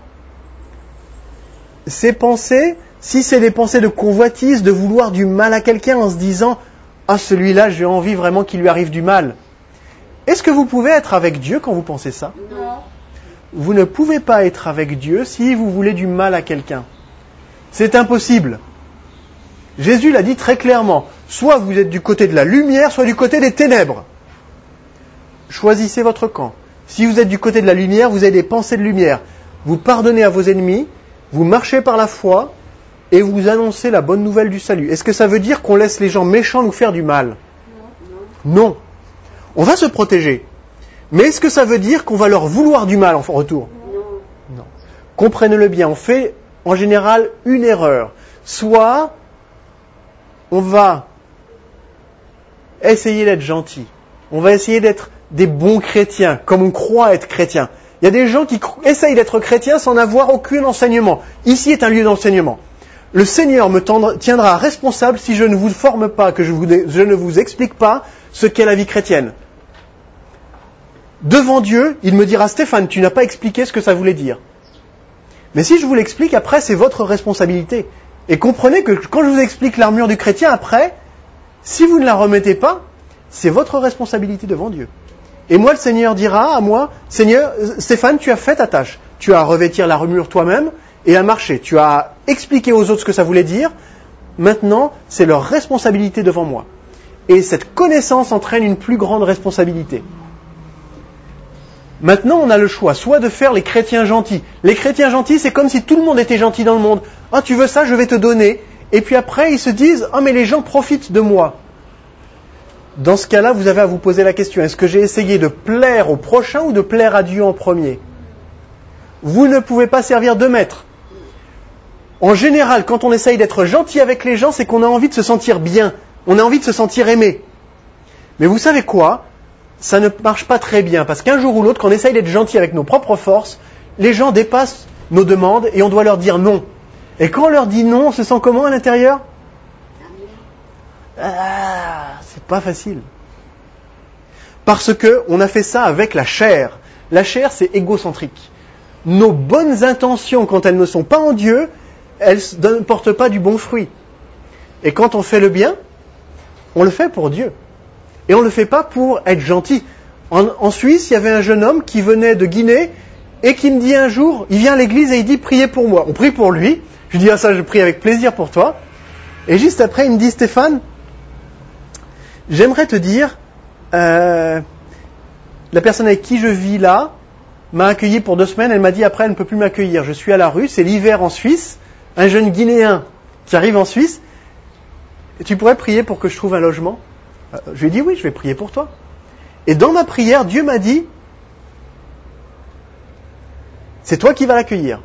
Speaker 1: Ces pensées, si c'est des pensées de convoitise, de vouloir du mal à quelqu'un en se disant « Ah, celui-là, j'ai envie vraiment qu'il lui arrive du mal ». Est-ce que vous pouvez être avec Dieu quand vous pensez ça?
Speaker 3: Non.
Speaker 1: Vous ne pouvez pas être avec Dieu si vous voulez du mal à quelqu'un. C'est impossible. Jésus l'a dit très clairement. Soit vous êtes du côté de la lumière, soit du côté des ténèbres. Choisissez votre camp. Si vous êtes du côté de la lumière, vous avez des pensées de lumière. Vous pardonnez à vos ennemis, vous marchez par la foi et vous annoncez la bonne nouvelle du salut. Est-ce que ça veut dire qu'on laisse les gens méchants nous faire du mal? Non. On va se protéger. Mais est-ce que ça veut dire qu'on va leur vouloir du mal en retour? Non. Comprenez-le bien, on fait en général une erreur. Soit on va essayer d'être gentil. On va essayer d'être des bons chrétiens, comme on croit être chrétien. Il y a des gens qui essayent d'être chrétiens sans avoir aucun enseignement. Ici est un lieu d'enseignement. Le Seigneur me tiendra responsable si je ne vous forme pas, que je ne vous explique pas ce qu'est la vie chrétienne. Devant Dieu, il me dira « Stéphane, tu n'as pas expliqué ce que ça voulait dire. » Mais si je vous l'explique, après, c'est votre responsabilité. Et comprenez que quand je vous explique l'armure du chrétien, après, si vous ne la remettez pas, c'est votre responsabilité devant Dieu. Et moi, le Seigneur dira à moi, Seigneur, Stéphane, tu as fait ta tâche. Tu as à revêtir l'armure toi-même et à marcher. Tu as expliqué aux autres ce que ça voulait dire. Maintenant, c'est leur responsabilité devant moi. Et cette connaissance entraîne une plus grande responsabilité. Maintenant, on a le choix, soit de faire les chrétiens gentils. Les chrétiens gentils, c'est comme si tout le monde était gentil dans le monde. Ah, tu veux ça, je vais te donner. Et puis après, ils se disent, ah, mais les gens profitent de moi. Dans ce cas-là, vous avez à vous poser la question, est-ce que j'ai essayé de plaire au prochain ou de plaire à Dieu en premier? Vous ne pouvez pas servir de maître. En général, quand on essaye d'être gentil avec les gens, c'est qu'on a envie de se sentir bien. On a envie de se sentir aimé. Mais vous savez quoi? Ça ne marche pas très bien, parce qu'un jour ou l'autre, quand on essaye d'être gentil avec nos propres forces, les gens dépassent nos demandes et on doit leur dire non. Et quand on leur dit non, on se sent comment à l'intérieur ? C'est pas facile. Parce que on a fait ça avec la chair. La chair, c'est égocentrique. Nos bonnes intentions, quand elles ne sont pas en Dieu, elles ne portent pas du bon fruit. Et quand on fait le bien, on le fait pour Dieu. Et on ne le fait pas pour être gentil. En Suisse, il y avait un jeune homme qui venait de Guinée et qui me dit un jour, il vient à l'église et il dit « Priez pour moi ». On prie pour lui. Je lui dis « Ah ça, je prie avec plaisir pour toi ». Et juste après, il me dit « Stéphane, j'aimerais te dire, la personne avec qui je vis là m'a accueilli pour 2 semaines, elle m'a dit après elle ne peut plus m'accueillir. Je suis à la rue, c'est l'hiver en Suisse, un jeune Guinéen qui arrive en Suisse, et tu pourrais prier pour que je trouve un logement ? Je lui ai dit oui, je vais prier pour toi. Et dans ma prière, Dieu m'a dit, c'est toi qui vas l'accueillir.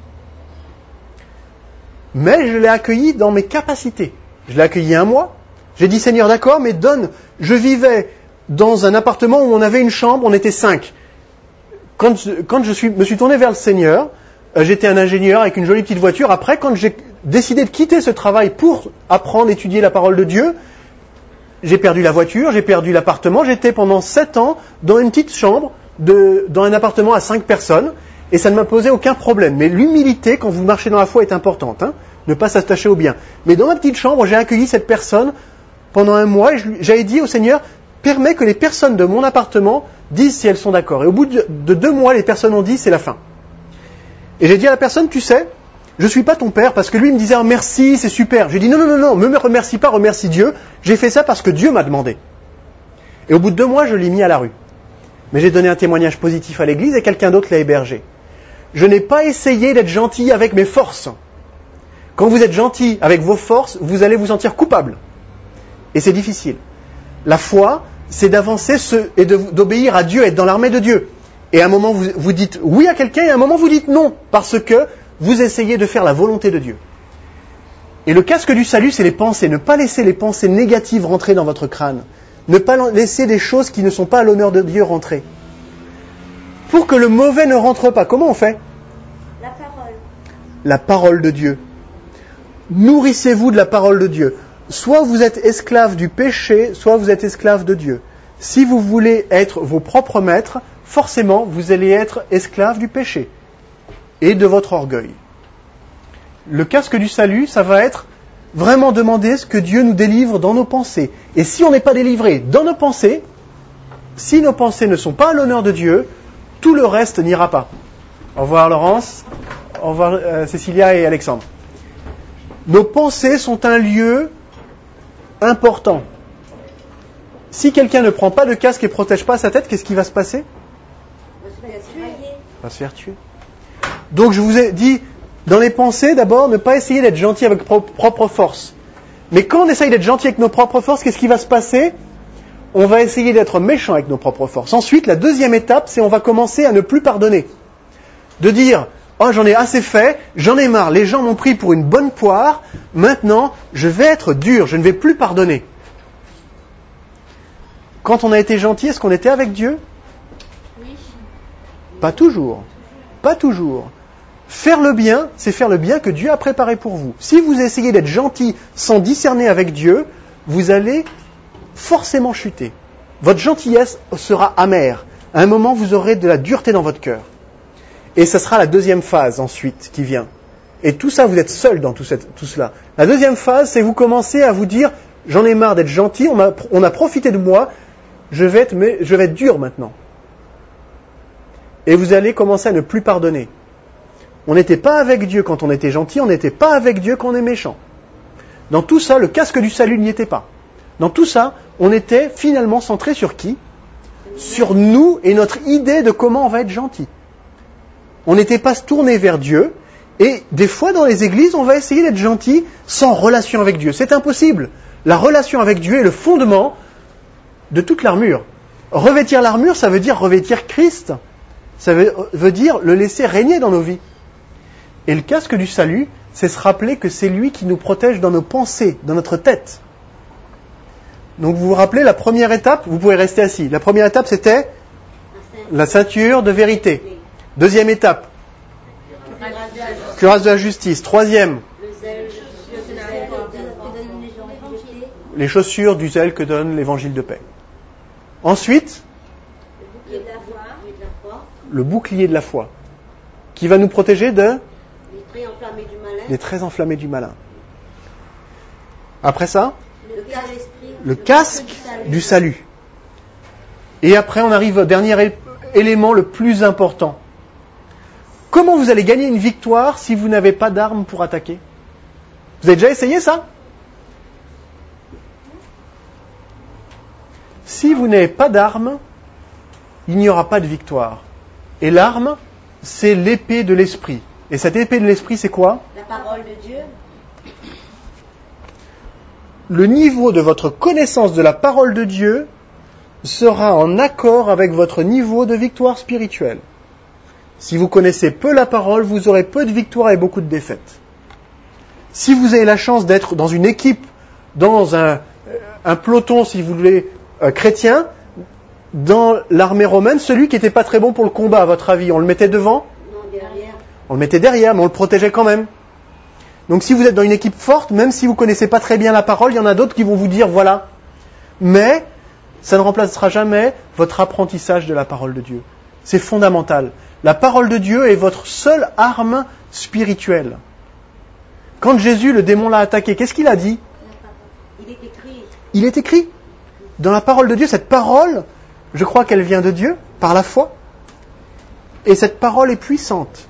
Speaker 1: Mais je l'ai accueilli dans mes capacités. Je l'ai accueilli 1 mois. J'ai dit Seigneur, d'accord, mais donne. Je vivais dans un appartement où on avait une chambre, on était 5. Quand je me suis tourné vers le Seigneur, j'étais un ingénieur avec une jolie petite voiture. Après, quand j'ai décidé de quitter ce travail pour apprendre, étudier la parole de Dieu, j'ai perdu la voiture, j'ai perdu l'appartement. J'étais pendant 7 ans dans une petite chambre, dans un appartement à 5 personnes, et ça ne m'a posé aucun problème. Mais l'humilité, quand vous marchez dans la foi, est importante. Ne pas s'attacher au bien. Mais dans ma petite chambre, j'ai accueilli cette personne pendant 1 mois, et j'avais dit au Seigneur, permets que les personnes de mon appartement disent si elles sont d'accord. Et au bout de 2 mois, les personnes ont dit, c'est la fin. Et j'ai dit à la personne, tu sais, je ne suis pas ton père, parce que lui il me disait, oh, merci, c'est super. J'ai dit, non, ne me remercie pas, remercie Dieu. J'ai fait ça parce que Dieu m'a demandé. Et au bout de 2 mois, je l'ai mis à la rue. Mais j'ai donné un témoignage positif à l'église et quelqu'un d'autre l'a hébergé. Je n'ai pas essayé d'être gentil avec mes forces. Quand vous êtes gentil avec vos forces, vous allez vous sentir coupable. Et c'est difficile. La foi, c'est d'avancer et d'obéir à Dieu, être dans l'armée de Dieu. Et à un moment, vous dites oui à quelqu'un, et à un moment, vous dites non, parce que vous essayez de faire la volonté de Dieu. Et le casque du salut, c'est les pensées. Ne pas laisser les pensées négatives rentrer dans votre crâne. Ne pas laisser des choses qui ne sont pas à l'honneur de Dieu rentrer. Pour que le mauvais ne rentre pas, comment on fait ?
Speaker 3: La parole.
Speaker 1: La parole de Dieu. Nourrissez-vous de la parole de Dieu. Soit vous êtes esclave du péché, soit vous êtes esclave de Dieu. Si vous voulez être vos propres maîtres, forcément, vous allez être esclave du péché et de votre orgueil. Le casque du salut, ça va être vraiment demander ce que Dieu nous délivre dans nos pensées. Et si on n'est pas délivré dans nos pensées, si nos pensées ne sont pas à l'honneur de Dieu, tout le reste n'ira pas. Au revoir Laurence, au revoir Cécilia et Alexandre. Nos pensées sont un lieu important. Si quelqu'un ne prend pas de casque et ne protège pas sa tête, qu'est-ce qui va se passer ?
Speaker 3: On
Speaker 1: va se faire tuer. Donc je vous ai dit, dans les pensées, d'abord, ne pas essayer d'être gentil avec propre force. Mais quand on essaye d'être gentil avec nos propres forces, qu'est-ce qui va se passer ? On va essayer d'être méchant avec nos propres forces. Ensuite, la deuxième étape, c'est on va commencer à ne plus pardonner. De dire, oh j'en ai assez fait, j'en ai marre, les gens m'ont pris pour une bonne poire, maintenant je vais être dur, je ne vais plus pardonner. Quand on a été gentil, est-ce qu'on était avec Dieu ?
Speaker 2: Oui.
Speaker 1: Pas toujours. Pas toujours. Faire le bien, c'est faire le bien que Dieu a préparé pour vous. Si vous essayez d'être gentil sans discerner avec Dieu, vous allez forcément chuter. Votre gentillesse sera amère. À un moment, vous aurez de la dureté dans votre cœur. Et ce sera la deuxième phase ensuite qui vient. Et tout ça, vous êtes seul dans tout cela. La deuxième phase, c'est vous commencez à vous dire, j'en ai marre d'être gentil, on a profité de moi, je vais être dur maintenant. Et vous allez commencer à ne plus pardonner. On n'était pas avec Dieu quand on était gentil, on n'était pas avec Dieu quand on est méchant. Dans tout ça, le casque du salut n'y était pas. Dans tout ça, on était finalement centré sur qui ? Sur nous et notre idée de comment on va être gentil. On n'était pas tourné vers Dieu, et des fois dans les églises, on va essayer d'être gentil sans relation avec Dieu. C'est impossible. La relation avec Dieu est le fondement de toute l'armure. Revêtir l'armure, ça veut dire revêtir Christ. Ça veut dire le laisser régner dans nos vies. Et le casque du salut, c'est se rappeler que c'est lui qui nous protège dans nos pensées, dans notre tête. Donc vous vous rappelez, la première étape, vous pouvez rester assis. La première étape, c'était la ceinture de vérité. Deuxième étape, Cuirasse de la justice. Troisième,
Speaker 3: Le zèle que donne l'évangile.
Speaker 1: les chaussures du zèle que donne l'évangile de paix. Ensuite,
Speaker 3: Le bouclier de la foi.
Speaker 1: le bouclier de la foi, qui va nous protéger de
Speaker 3: Les traits enflammés du malin.
Speaker 1: les traits enflammés du malin. Après ça,
Speaker 3: Le casque
Speaker 1: du salut. Et après, on arrive au dernier élément le plus important. Comment vous allez gagner une victoire si vous n'avez pas d'armes pour attaquer? Vous avez déjà essayé ça? Si vous n'avez pas d'armes, il n'y aura pas de victoire. Et l'arme, c'est l'épée de l'esprit. Et cette épée de l'esprit, c'est quoi?
Speaker 3: La parole de Dieu.
Speaker 1: Le niveau de votre connaissance de la parole de Dieu sera en accord avec votre niveau de victoire spirituelle. Si vous connaissez peu la parole, vous aurez peu de victoires et beaucoup de défaites. Si vous avez la chance d'être dans une équipe, dans un peloton, si vous voulez, chrétien, dans l'armée romaine, celui qui n'était pas très bon pour le combat, à votre avis, on le mettait devant?
Speaker 3: Non, derrière.
Speaker 1: On le mettait derrière, mais on le protégeait quand même. Donc si vous êtes dans une équipe forte, même si vous ne connaissez pas très bien la parole, il y en a d'autres qui vont vous dire voilà. Mais ça ne remplacera jamais votre apprentissage de la parole de Dieu. C'est fondamental. La parole de Dieu est votre seule arme spirituelle. Quand Jésus, le démon, l'a attaqué, qu'est-ce qu'il a dit?
Speaker 3: Il est écrit.
Speaker 1: Il est écrit. Dans la parole de Dieu, cette parole, je crois qu'elle vient de Dieu, par la foi. Et cette parole est puissante.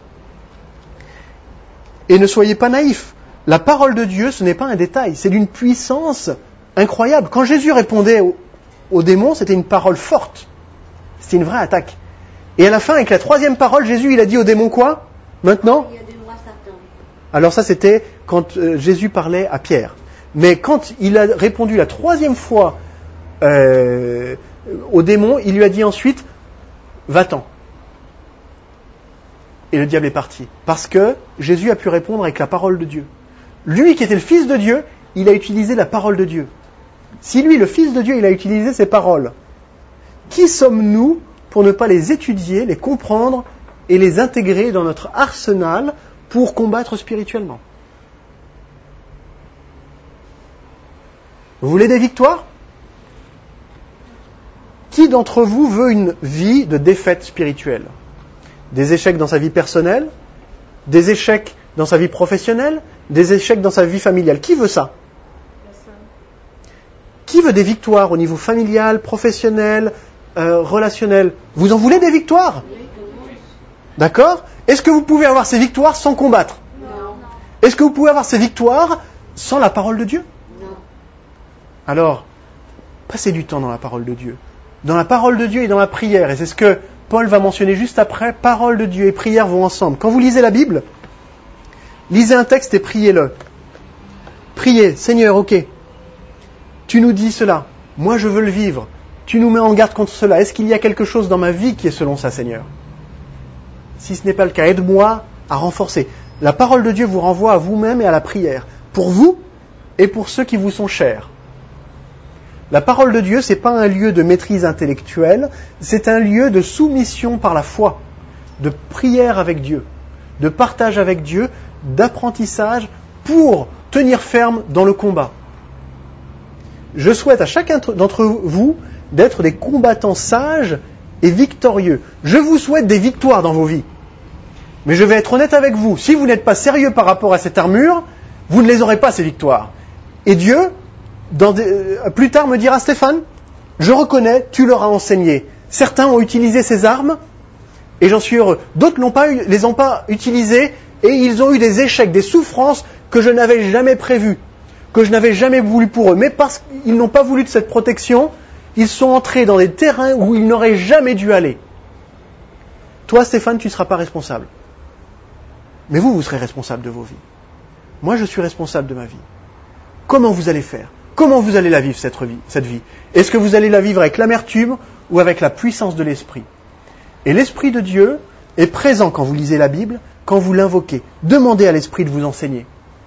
Speaker 1: Et ne soyez pas naïfs. La parole de Dieu, ce n'est pas un détail, c'est d'une puissance incroyable. Quand Jésus répondait aux démons, c'était une parole forte. C'était une vraie attaque. Et à la fin, avec la troisième parole, Jésus, il a dit aux démons quoi? Maintenant?
Speaker 3: Il y a de roi Satan.
Speaker 1: Alors ça, c'était quand Jésus parlait à Pierre. Mais quand il a répondu la troisième fois au démon, il lui a dit ensuite, va-t'en. Et le diable est parti. Parce que Jésus a pu répondre avec la parole de Dieu. Lui qui était le Fils de Dieu, il a utilisé la parole de Dieu. Si lui, le Fils de Dieu, il a utilisé ses paroles, qui sommes-nous pour ne pas les étudier, les comprendre et les intégrer dans notre arsenal pour combattre spirituellement? Vous voulez des victoires? Qui d'entre vous veut une vie de défaite spirituelle? Des échecs dans sa vie personnelle, des échecs dans sa vie professionnelle, des échecs dans sa vie familiale. Qui veut ça? Qui veut des victoires au niveau familial, professionnel, relationnel? Vous en voulez des victoires? D'accord? Est-ce que vous pouvez avoir ces victoires sans combattre?
Speaker 3: Non.
Speaker 1: Est-ce que vous pouvez avoir ces victoires sans la parole de Dieu?
Speaker 3: Non.
Speaker 1: Alors, passez du temps dans la parole de Dieu. Dans la parole de Dieu et dans la prière. Et c'est ce que Paul va mentionner juste après. Parole de Dieu et prière vont ensemble. Quand vous lisez la Bible, lisez un texte et priez-le. Priez, Seigneur, ok, tu nous dis cela, moi je veux le vivre, tu nous mets en garde contre cela, est-ce qu'il y a quelque chose dans ma vie qui est selon ça, Seigneur? Si ce n'est pas le cas, aide-moi à renforcer. La parole de Dieu vous renvoie à vous-même et à la prière, pour vous et pour ceux qui vous sont chers. La parole de Dieu, ce n'est pas un lieu de maîtrise intellectuelle, c'est un lieu de soumission par la foi, de prière avec Dieu, de partage avec Dieu, d'apprentissage pour tenir ferme dans le combat. Je souhaite à chacun d'entre vous d'être des combattants sages et victorieux. Je vous souhaite des victoires dans vos vies. Mais je vais être honnête avec vous, si vous n'êtes pas sérieux par rapport à cette armure, vous ne les aurez pas ces victoires. Et Dieu, plus tard me dira, Stéphane, je reconnais, tu leur as enseigné. Certains ont utilisé ces armes, et j'en suis heureux. D'autres les ont pas utilisées, et ils ont eu des échecs, des souffrances que je n'avais jamais prévues, que je n'avais jamais voulu pour eux. Mais parce qu'ils n'ont pas voulu de cette protection, ils sont entrés dans des terrains où ils n'auraient jamais dû aller. Toi, Stéphane, tu ne seras pas responsable. Mais vous serez responsable de vos vies. Moi, je suis responsable de ma vie. Comment vous allez faire? Comment vous allez la vivre, cette vie? Est-ce que vous allez la vivre avec l'amertume ou avec la puissance de l'Esprit? Et l'Esprit de Dieu est présent quand vous lisez la Bible, quand vous l'invoquez. Demandez à l'Esprit de vous enseigner.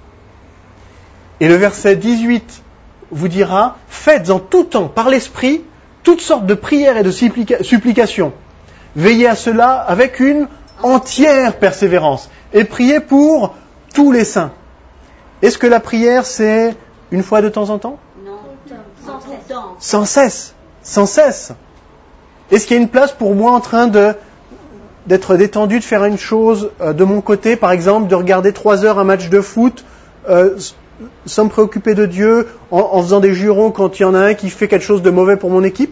Speaker 1: Et le verset 18 vous dira, faites en tout temps, par l'Esprit, toutes sortes de prières et de supplications. Veillez à cela avec une entière persévérance. Et priez pour tous les saints. Est-ce que la prière, c'est une fois de temps en temps?
Speaker 3: Non. Sans temps.
Speaker 1: Sans cesse. Sans cesse. Est-ce qu'il y a une place pour moi en train d'être détendu, de faire une chose de mon côté, par exemple, de regarder 3 heures un match de foot, sans me préoccuper de Dieu, en faisant des jurons quand il y en a un qui fait quelque chose de mauvais pour mon équipe?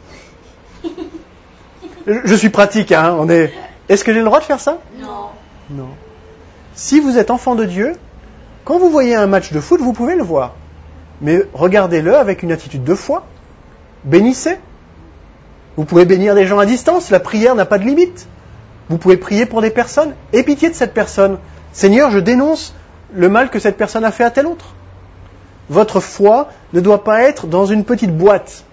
Speaker 1: Je suis pratique, hein. Est-ce que j'ai le droit de faire ça?
Speaker 3: Non.
Speaker 1: Non. Si vous êtes enfant de Dieu, quand vous voyez un match de foot, vous pouvez le voir. Mais regardez-le avec une attitude de foi. Bénissez. Vous pouvez bénir des gens à distance. La prière n'a pas de limite. Vous pouvez prier pour des personnes. Aie pitié de cette personne. Seigneur, je dénonce le mal que cette personne a fait à tel autre. Votre foi ne doit pas être dans une petite boîte.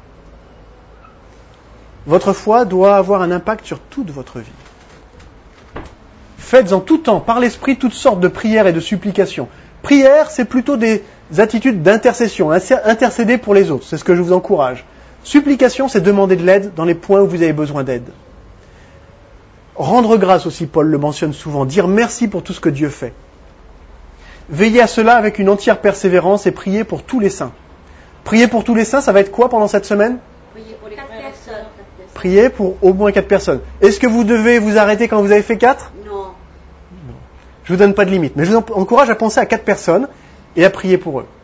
Speaker 1: Votre foi doit avoir un impact sur toute votre vie. Faites en tout temps, par l'Esprit, toutes sortes de prières et de supplications. Prière, c'est plutôt des attitudes d'intercession, intercéder pour les autres, c'est ce que je vous encourage. Supplication, c'est demander de l'aide dans les points où vous avez besoin d'aide. Rendre grâce aussi, Paul le mentionne souvent, dire merci pour tout ce que Dieu fait. Veillez à cela avec une entière persévérance et priez pour tous les saints. Prier pour tous les saints, ça va être quoi pendant cette semaine?
Speaker 3: Priez pour les 4 personnes.
Speaker 1: Priez pour au moins 4 personnes. Est-ce que vous devez vous arrêter quand vous avez fait 4?
Speaker 3: Non.
Speaker 1: Je ne vous donne pas de limite, mais je vous encourage à penser à 4 personnes et à prier pour eux.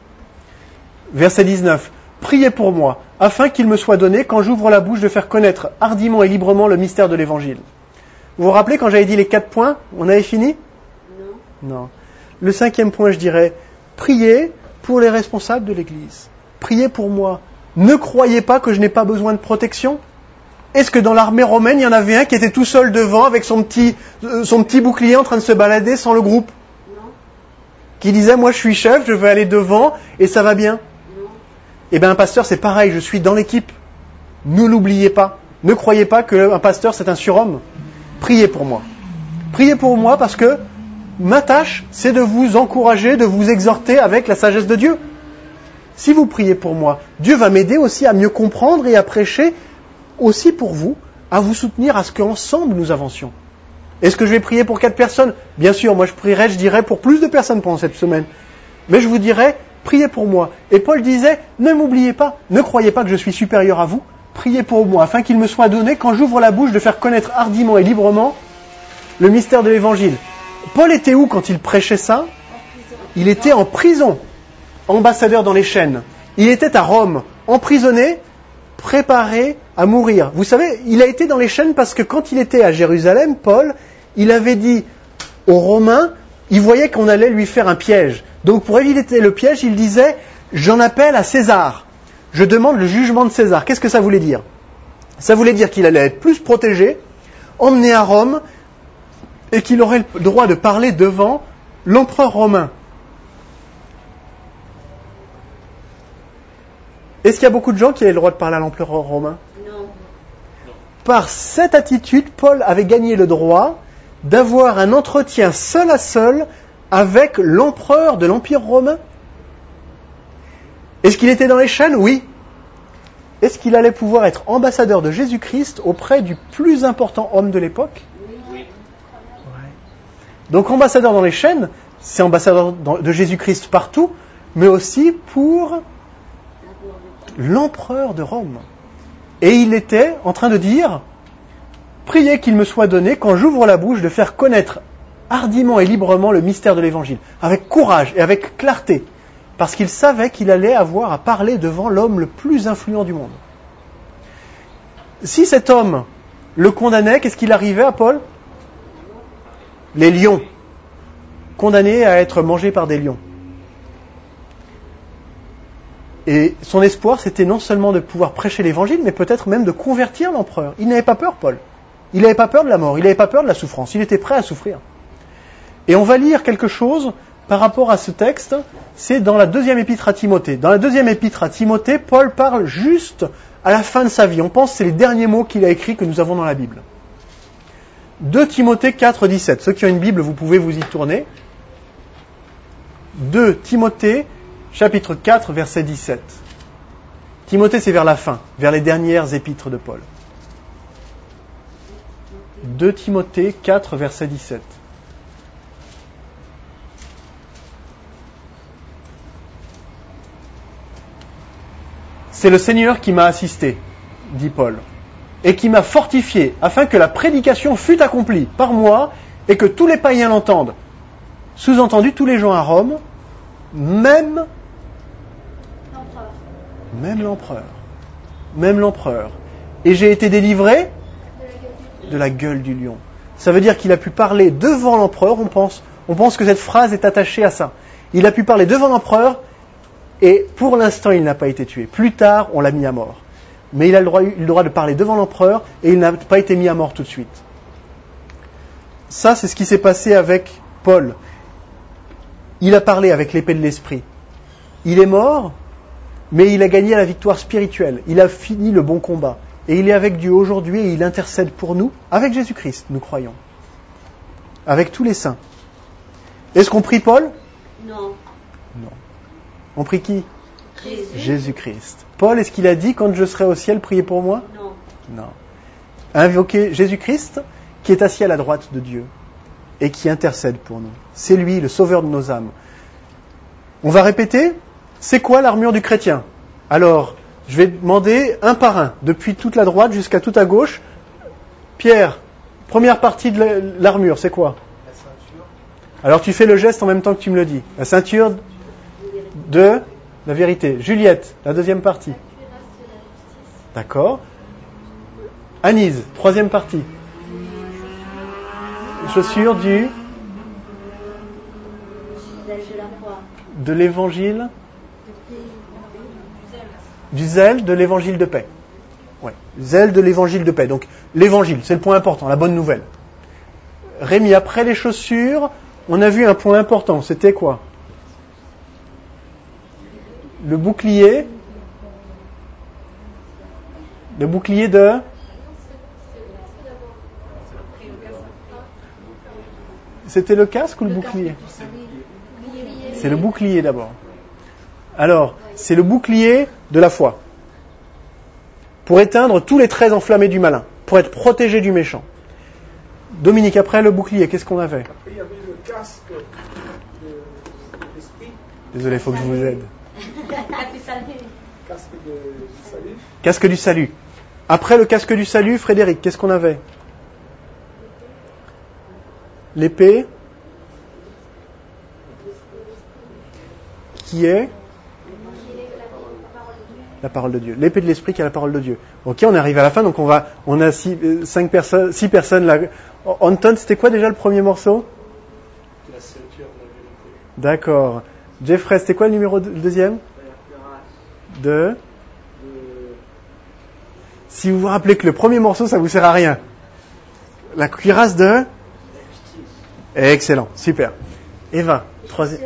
Speaker 1: Verset 19. Priez pour moi, afin qu'il me soit donné, quand j'ouvre la bouche, de faire connaître hardiment et librement le mystère de l'Évangile. Vous vous rappelez quand j'avais dit les 4 points, on avait fini? Non. Le 5e point, je dirais, priez pour les responsables de l'Église. Priez pour moi. Ne croyez pas que je n'ai pas besoin de protection. Est-ce que dans l'armée romaine, il y en avait un qui était tout seul devant avec son petit bouclier en train de se balader sans le groupe?
Speaker 3: Non.
Speaker 1: Qui disait, moi je suis chef, je vais aller devant et ça va bien?
Speaker 3: Non.
Speaker 1: Eh bien un pasteur c'est pareil, je suis dans l'équipe. Ne l'oubliez pas. Ne croyez pas qu'un pasteur c'est un surhomme. Priez pour moi. Priez pour moi parce que ma tâche c'est de vous encourager, de vous exhorter avec la sagesse de Dieu. Si vous priez pour moi, Dieu va m'aider aussi à mieux comprendre et à prêcher aussi pour vous, à vous soutenir à ce qu'ensemble nous avancions. Est-ce que je vais prier pour 4 personnes? Bien sûr, moi je dirais pour plus de personnes pendant cette semaine. Mais je vous dirais, priez pour moi. Et Paul disait, ne m'oubliez pas, ne croyez pas que je suis supérieur à vous, priez pour moi, afin qu'il me soit donné, quand j'ouvre la bouche, de faire connaître hardiment et librement le mystère de l'Évangile. Paul était où quand il prêchait ça? Il était en prison, ambassadeur dans les chaînes. Il était à Rome, emprisonné, préparé à mourir. Vous savez, il a été dans les chaînes parce que quand il était à Jérusalem, Paul, il avait dit aux Romains, il voyait qu'on allait lui faire un piège. Donc pour éviter le piège, il disait, j'en appelle à César. Je demande le jugement de César. Qu'est-ce que ça voulait dire? Ça voulait dire qu'il allait être plus protégé, emmené à Rome, et qu'il aurait le droit de parler devant l'empereur romain. Est-ce qu'il y a beaucoup de gens qui avaient le droit de parler à l'empereur romain?
Speaker 3: Non.
Speaker 1: Par cette attitude, Paul avait gagné le droit d'avoir un entretien seul à seul avec l'empereur de l'Empire romain. Est-ce qu'il était dans les chaînes? Oui. Est-ce qu'il allait pouvoir être ambassadeur de Jésus-Christ auprès du plus important homme de l'époque?
Speaker 3: Oui.
Speaker 1: Ouais. Donc ambassadeur dans les chaînes, c'est ambassadeur de Jésus-Christ partout, mais aussi pour l'empereur de Rome. Et il était en train de dire, priez qu'il me soit donné, quand j'ouvre la bouche, de faire connaître hardiment et librement le mystère de l'Évangile, avec courage et avec clarté, parce qu'il savait qu'il allait avoir à parler devant l'homme le plus influent du monde. Si cet homme le condamnait, qu'est-ce qu'il arrivait à Paul? Les lions, condamnés à être mangés par des lions. Et son espoir, c'était non seulement de pouvoir prêcher l'Évangile, mais peut-être même de convertir l'empereur. Il n'avait pas peur, Paul. Il n'avait pas peur de la mort, il n'avait pas peur de la souffrance, il était prêt à souffrir. Et on va lire quelque chose par rapport à ce texte, c'est dans la 2e épître à Timothée. Dans la 2e épître à Timothée, Paul parle juste à la fin de sa vie. On pense que c'est les derniers mots qu'il a écrits que nous avons dans la Bible. 2 Timothée 4, 17. Ceux qui ont une Bible, vous pouvez vous y tourner. 2 Timothée chapitre 4, verset 17. Timothée, c'est vers la fin, vers les dernières épîtres de Paul. 2 Timothée 4, verset 17. C'est le Seigneur qui m'a assisté, dit Paul, et qui m'a fortifié, afin que la prédication fût accomplie par moi et que tous les païens l'entendent. Sous-entendu, tous les gens à Rome, même l'empereur. Et j'ai été délivré de la gueule du lion. Ça veut dire qu'il a pu parler devant l'empereur, on pense que cette phrase est attachée à ça. Il a pu parler devant l'empereur, et pour l'instant, il n'a pas été tué. Plus tard, on l'a mis à mort. Mais il a eu le droit de parler devant l'empereur, et il n'a pas été mis à mort tout de suite. Ça, c'est ce qui s'est passé avec Paul. Il a parlé avec l'épée de l'esprit. Il est mort, mais il a gagné la victoire spirituelle. Il a fini le bon combat. Et il est avec Dieu aujourd'hui, et il intercède pour nous, avec Jésus-Christ, nous croyons. Avec tous les saints. Est-ce qu'on prie Paul ?
Speaker 3: Non.
Speaker 1: Non. On prie qui ? Jésus-Christ. Paul, est-ce qu'il a dit, quand je serai au ciel, priez pour moi ?
Speaker 3: Non.
Speaker 1: Non. Invoquer Jésus-Christ, qui est assis à la droite de Dieu, et qui intercède pour nous. C'est lui, le sauveur de nos âmes. On va répéter, c'est quoi l'armure du chrétien ? Alors, je vais demander un par un, depuis toute la droite jusqu'à toute à gauche. Pierre, première partie de l'armure, c'est quoi ?
Speaker 4: La ceinture.
Speaker 1: Alors tu fais le geste en même temps que tu me le dis. La ceinture de la vérité. Juliette, la deuxième partie. D'accord. Anise, troisième partie. Les chaussures de l'évangile, du zèle de l'évangile de paix. Ouais, zèle de l'évangile de paix. Donc l'évangile, c'est le point important, la bonne nouvelle. Rémi, après les chaussures, on a vu un point important. C'était quoi ? Le bouclier. Le bouclier de... C'était le casque ou le bouclier ? C'est le bouclier d'abord. Alors, c'est le bouclier de la foi. Pour éteindre tous les traits enflammés du malin. Pour être protégé du méchant. Dominique, après le bouclier, qu'est-ce qu'on avait ?
Speaker 4: Après, il y avait le casque de l'esprit.
Speaker 1: Désolé, il faut que je vous aide.
Speaker 4: Casque du salut.
Speaker 1: Casque du salut. Après le casque du salut, Frédéric, qu'est-ce qu'on avait ? L'épée qui est la parole de Dieu. L'épée de l'esprit qui est la parole de Dieu. Ok, on arrive à la fin, donc on a 6 personnes là. Anton, c'était quoi déjà le premier morceau ?
Speaker 4: La ceinture de la vérité.
Speaker 1: D'accord. Jeffrey, c'était quoi le numéro le deuxième ? De... Si vous vous rappelez que le premier morceau, ça vous sert à rien. La cuirasse de... Excellent, super. Eva, troisième.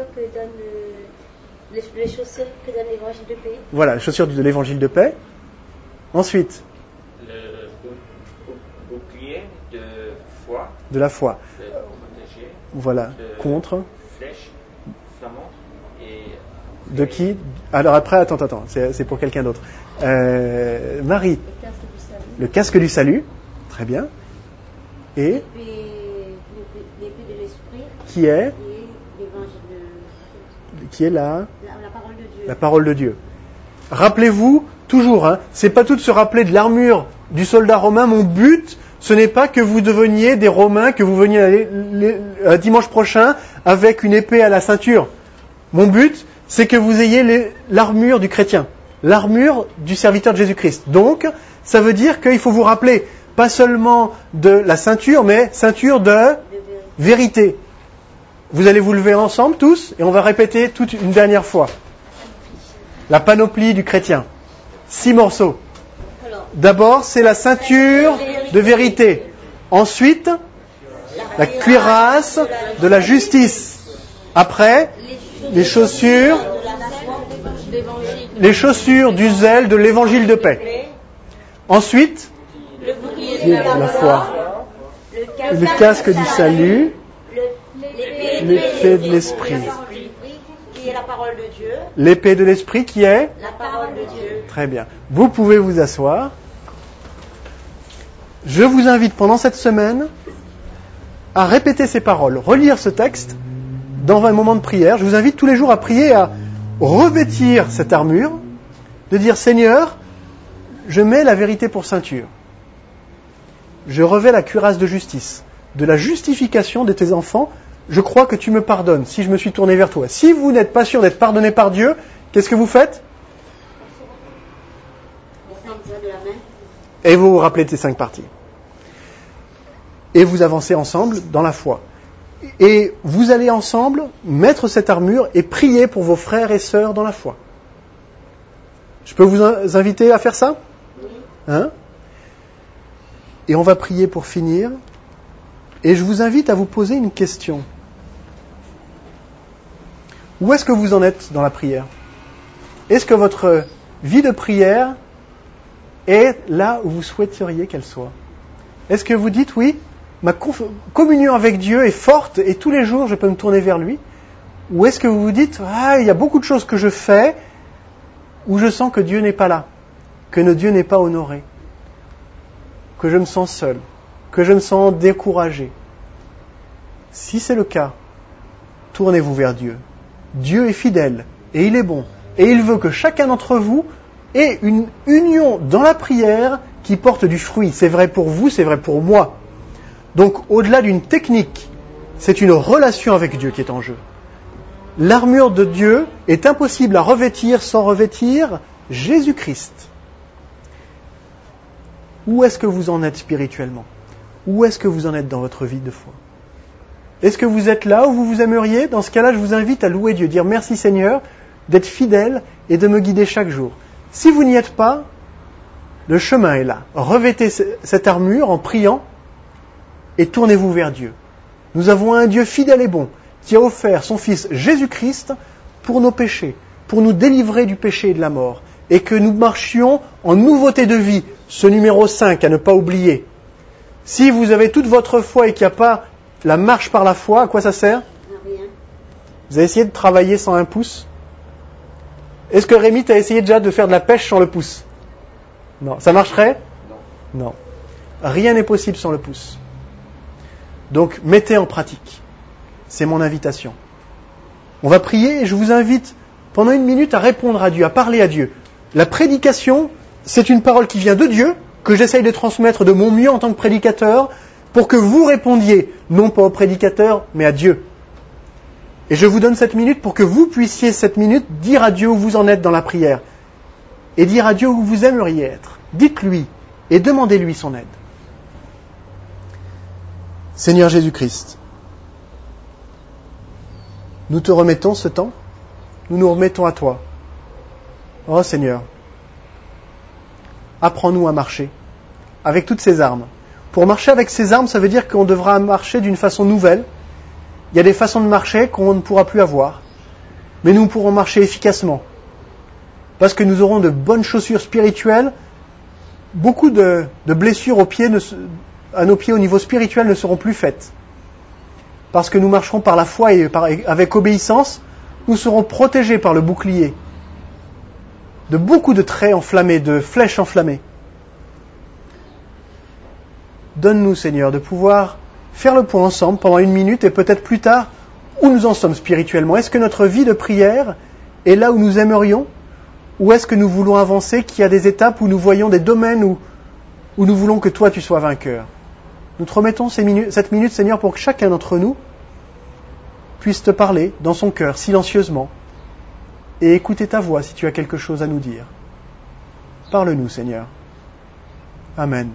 Speaker 2: Les chaussures que donne l'évangile de paix.
Speaker 1: Voilà, les chaussures de l'évangile de paix. Ensuite,
Speaker 5: le bouclier de foi.
Speaker 1: de la foi.
Speaker 5: De protéger.
Speaker 1: Voilà, contre.
Speaker 5: Flèche flammante et...
Speaker 1: De qui ? Alors après, attends, c'est pour quelqu'un d'autre. Marie, le casque du salut. Très bien. Et
Speaker 3: L'épée de l'esprit
Speaker 1: qui est
Speaker 3: et l'évangile
Speaker 1: la
Speaker 3: parole de Dieu.
Speaker 1: La parole de Dieu. Rappelez-vous, toujours, c'est pas tout de se rappeler de l'armure du soldat romain. Mon but, ce n'est pas que vous deveniez des Romains, que vous veniez dimanche prochain avec une épée à la ceinture. Mon but, c'est que vous ayez l'armure du chrétien, l'armure du serviteur de Jésus-Christ. Donc, ça veut dire qu'il faut vous rappeler, pas seulement de la ceinture, mais ceinture de vérité. Vous allez vous lever ensemble tous, et on va répéter toute une dernière fois. La panoplie du chrétien. 6 morceaux. D'abord, c'est la ceinture de vérité. Ensuite, la cuirasse de la justice. Après, les chaussures du zèle de l'évangile de paix. Ensuite, la foi. Le casque du salut. L'épée de l'esprit.
Speaker 3: Qui est la parole de Dieu.
Speaker 1: L'épée de l'esprit qui est
Speaker 3: La parole de Dieu.
Speaker 1: Très bien. Vous pouvez vous asseoir. je vous invite pendant cette semaine à répéter ces paroles, relire ce texte dans un moment de prière. Je vous invite tous les jours à prier, à revêtir cette armure, de dire « Seigneur, je mets la vérité pour ceinture. Je revêt la cuirasse de justice, de la justification de tes enfants. Je crois que tu me pardonnes si je me suis tourné vers toi. » Si vous n'êtes pas sûr d'être pardonné par Dieu, qu'est-ce que vous faites ? Et vous vous rappelez de ces 5 parties. Et vous avancez ensemble dans la foi. Et vous allez ensemble mettre cette armure et prier pour vos frères et sœurs dans la foi. Je peux vous inviter à faire ça ? Hein ? Et on va prier pour finir. Et je vous invite à vous poser une question. Où est-ce que vous en êtes dans la prière ? Est-ce que votre vie de prière est là où vous souhaiteriez qu'elle soit ? Est-ce que vous dites, oui, ma communion avec Dieu est forte et tous les jours je peux me tourner vers lui ? Ou est-ce que vous vous dites, il y a beaucoup de choses que je fais où je sens que Dieu n'est pas là, que Dieu n'est pas honoré, que je me sens seul, que je me sens découragé ? Si c'est le cas, tournez-vous vers Dieu. Dieu est fidèle et il est bon. Et il veut que chacun d'entre vous ait une union dans la prière qui porte du fruit. C'est vrai pour vous, c'est vrai pour moi. Donc, au-delà d'une technique, c'est une relation avec Dieu qui est en jeu. L'armure de Dieu est impossible à revêtir sans revêtir Jésus-Christ. Où est-ce que vous en êtes spirituellement ? Où est-ce que vous en êtes dans votre vie de foi ? Est-ce que vous êtes là où vous vous aimeriez ? Dans ce cas-là, je vous invite à louer Dieu, dire merci Seigneur d'être fidèle et de me guider chaque jour. Si vous n'y êtes pas, le chemin est là. Revêtez cette armure en priant et tournez-vous vers Dieu. Nous avons un Dieu fidèle et bon qui a offert son Fils Jésus-Christ pour nos péchés, pour nous délivrer du péché et de la mort, et que nous marchions en nouveauté de vie. Ce numéro 5 à ne pas oublier. Si vous avez toute votre foi et qu'il n'y a pas la marche par la foi, à quoi ça sert ?
Speaker 3: Rien.
Speaker 1: Vous avez essayé de travailler sans un pouce ? Est-ce que Rémi t'a essayé déjà de faire de la pêche sans le pouce ? Non. Ça marcherait ? Non. Rien n'est possible sans le pouce. Donc, mettez en pratique. C'est mon invitation. On va prier et je vous invite pendant 1 minute à répondre à Dieu, à parler à Dieu. La prédication, c'est une parole qui vient de Dieu, que j'essaye de transmettre de mon mieux en tant que prédicateur, pour que vous répondiez, non pas au prédicateur, mais à Dieu. Et je vous donne cette minute pour que vous puissiez, cette minute, dire à Dieu où vous en êtes dans la prière. Et dire à Dieu où vous aimeriez être. Dites-lui et demandez-lui son aide. Seigneur Jésus-Christ, nous te remettons ce temps, nous nous remettons à toi. Oh Seigneur, apprends-nous à marcher avec toutes ces armes. Pour marcher avec ces armes, ça veut dire qu'on devra marcher d'une façon nouvelle. Il y a des façons de marcher qu'on ne pourra plus avoir. Mais nous pourrons marcher efficacement. Parce que nous aurons de bonnes chaussures spirituelles. Beaucoup de blessures à nos pieds au niveau spirituel ne seront plus faites. Parce que nous marcherons par la foi et avec obéissance, nous serons protégés par le bouclier de beaucoup de traits enflammés, de flèches enflammées. Donne-nous, Seigneur, de pouvoir faire le point ensemble pendant 1 minute et peut-être plus tard, où nous en sommes spirituellement. Est-ce que notre vie de prière est là où nous aimerions ? Ou est-ce que nous voulons avancer, qu'il y a des étapes où nous voyons des domaines où nous voulons que toi, tu sois vainqueur ? Nous te remettons cette minute, Seigneur, pour que chacun d'entre nous puisse te parler dans son cœur, silencieusement, et écouter ta voix si tu as quelque chose à nous dire. Parle-nous, Seigneur. Amen.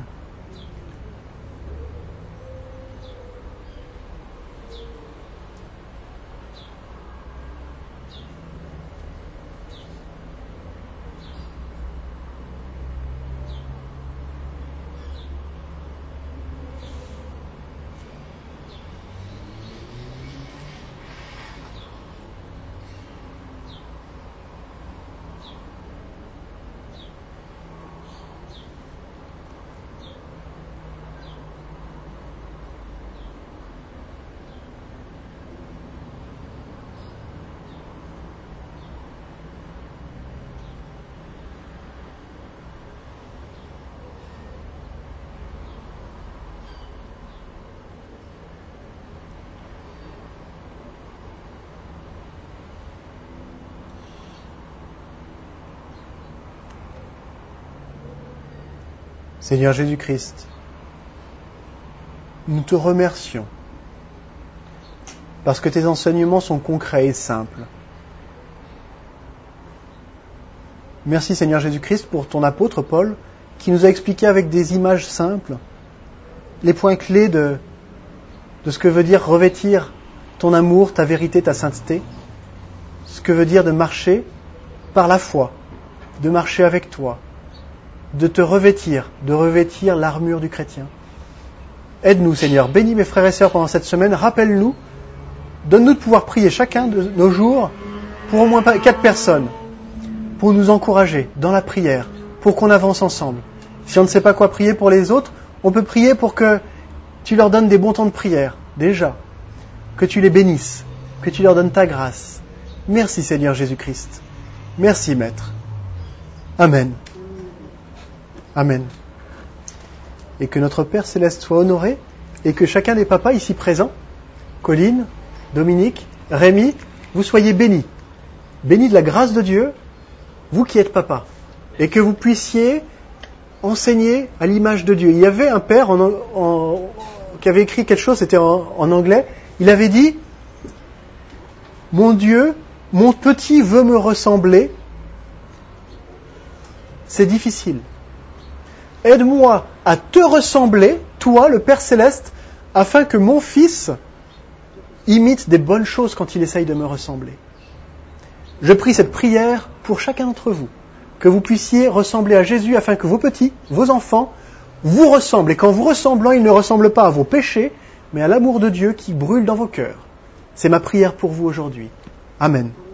Speaker 1: Seigneur Jésus-Christ, nous te remercions parce que tes enseignements sont concrets et simples. Merci Seigneur Jésus-Christ pour ton apôtre Paul qui nous a expliqué avec des images simples les points clés de ce que veut dire revêtir ton amour, ta vérité, ta sainteté, ce que veut dire de marcher par la foi, de marcher avec toi, de te revêtir, de revêtir l'armure du chrétien. Aide-nous Seigneur, bénis mes frères et sœurs pendant cette semaine, rappelle-nous, donne-nous de pouvoir prier chacun de nos jours pour au moins 4 personnes, pour nous encourager dans la prière, pour qu'on avance ensemble. Si on ne sait pas quoi prier pour les autres, on peut prier pour que tu leur donnes des bons temps de prière, déjà, que tu les bénisses, que tu leur donnes ta grâce. Merci Seigneur Jésus-Christ. Merci Maître. Amen. Amen. Et que notre Père Céleste soit honoré et que chacun des papas ici présents, Colline, Dominique, Rémi, vous soyez bénis. Bénis de la grâce de Dieu, vous qui êtes papa. Et que vous puissiez enseigner à l'image de Dieu. Il y avait un père qui avait écrit quelque chose, c'était en anglais. Il avait dit « Mon Dieu, mon petit veut me ressembler. C'est difficile. Aide-moi à te ressembler, toi, le Père Céleste, afin que mon fils imite des bonnes choses quand il essaye de me ressembler. » Je prie cette prière pour chacun d'entre vous, que vous puissiez ressembler à Jésus afin que vos petits, vos enfants, vous ressemblent. Et qu'en vous ressemblant, ils ne ressemblent pas à vos péchés, mais à l'amour de Dieu qui brûle dans vos cœurs. C'est ma prière pour vous aujourd'hui. Amen.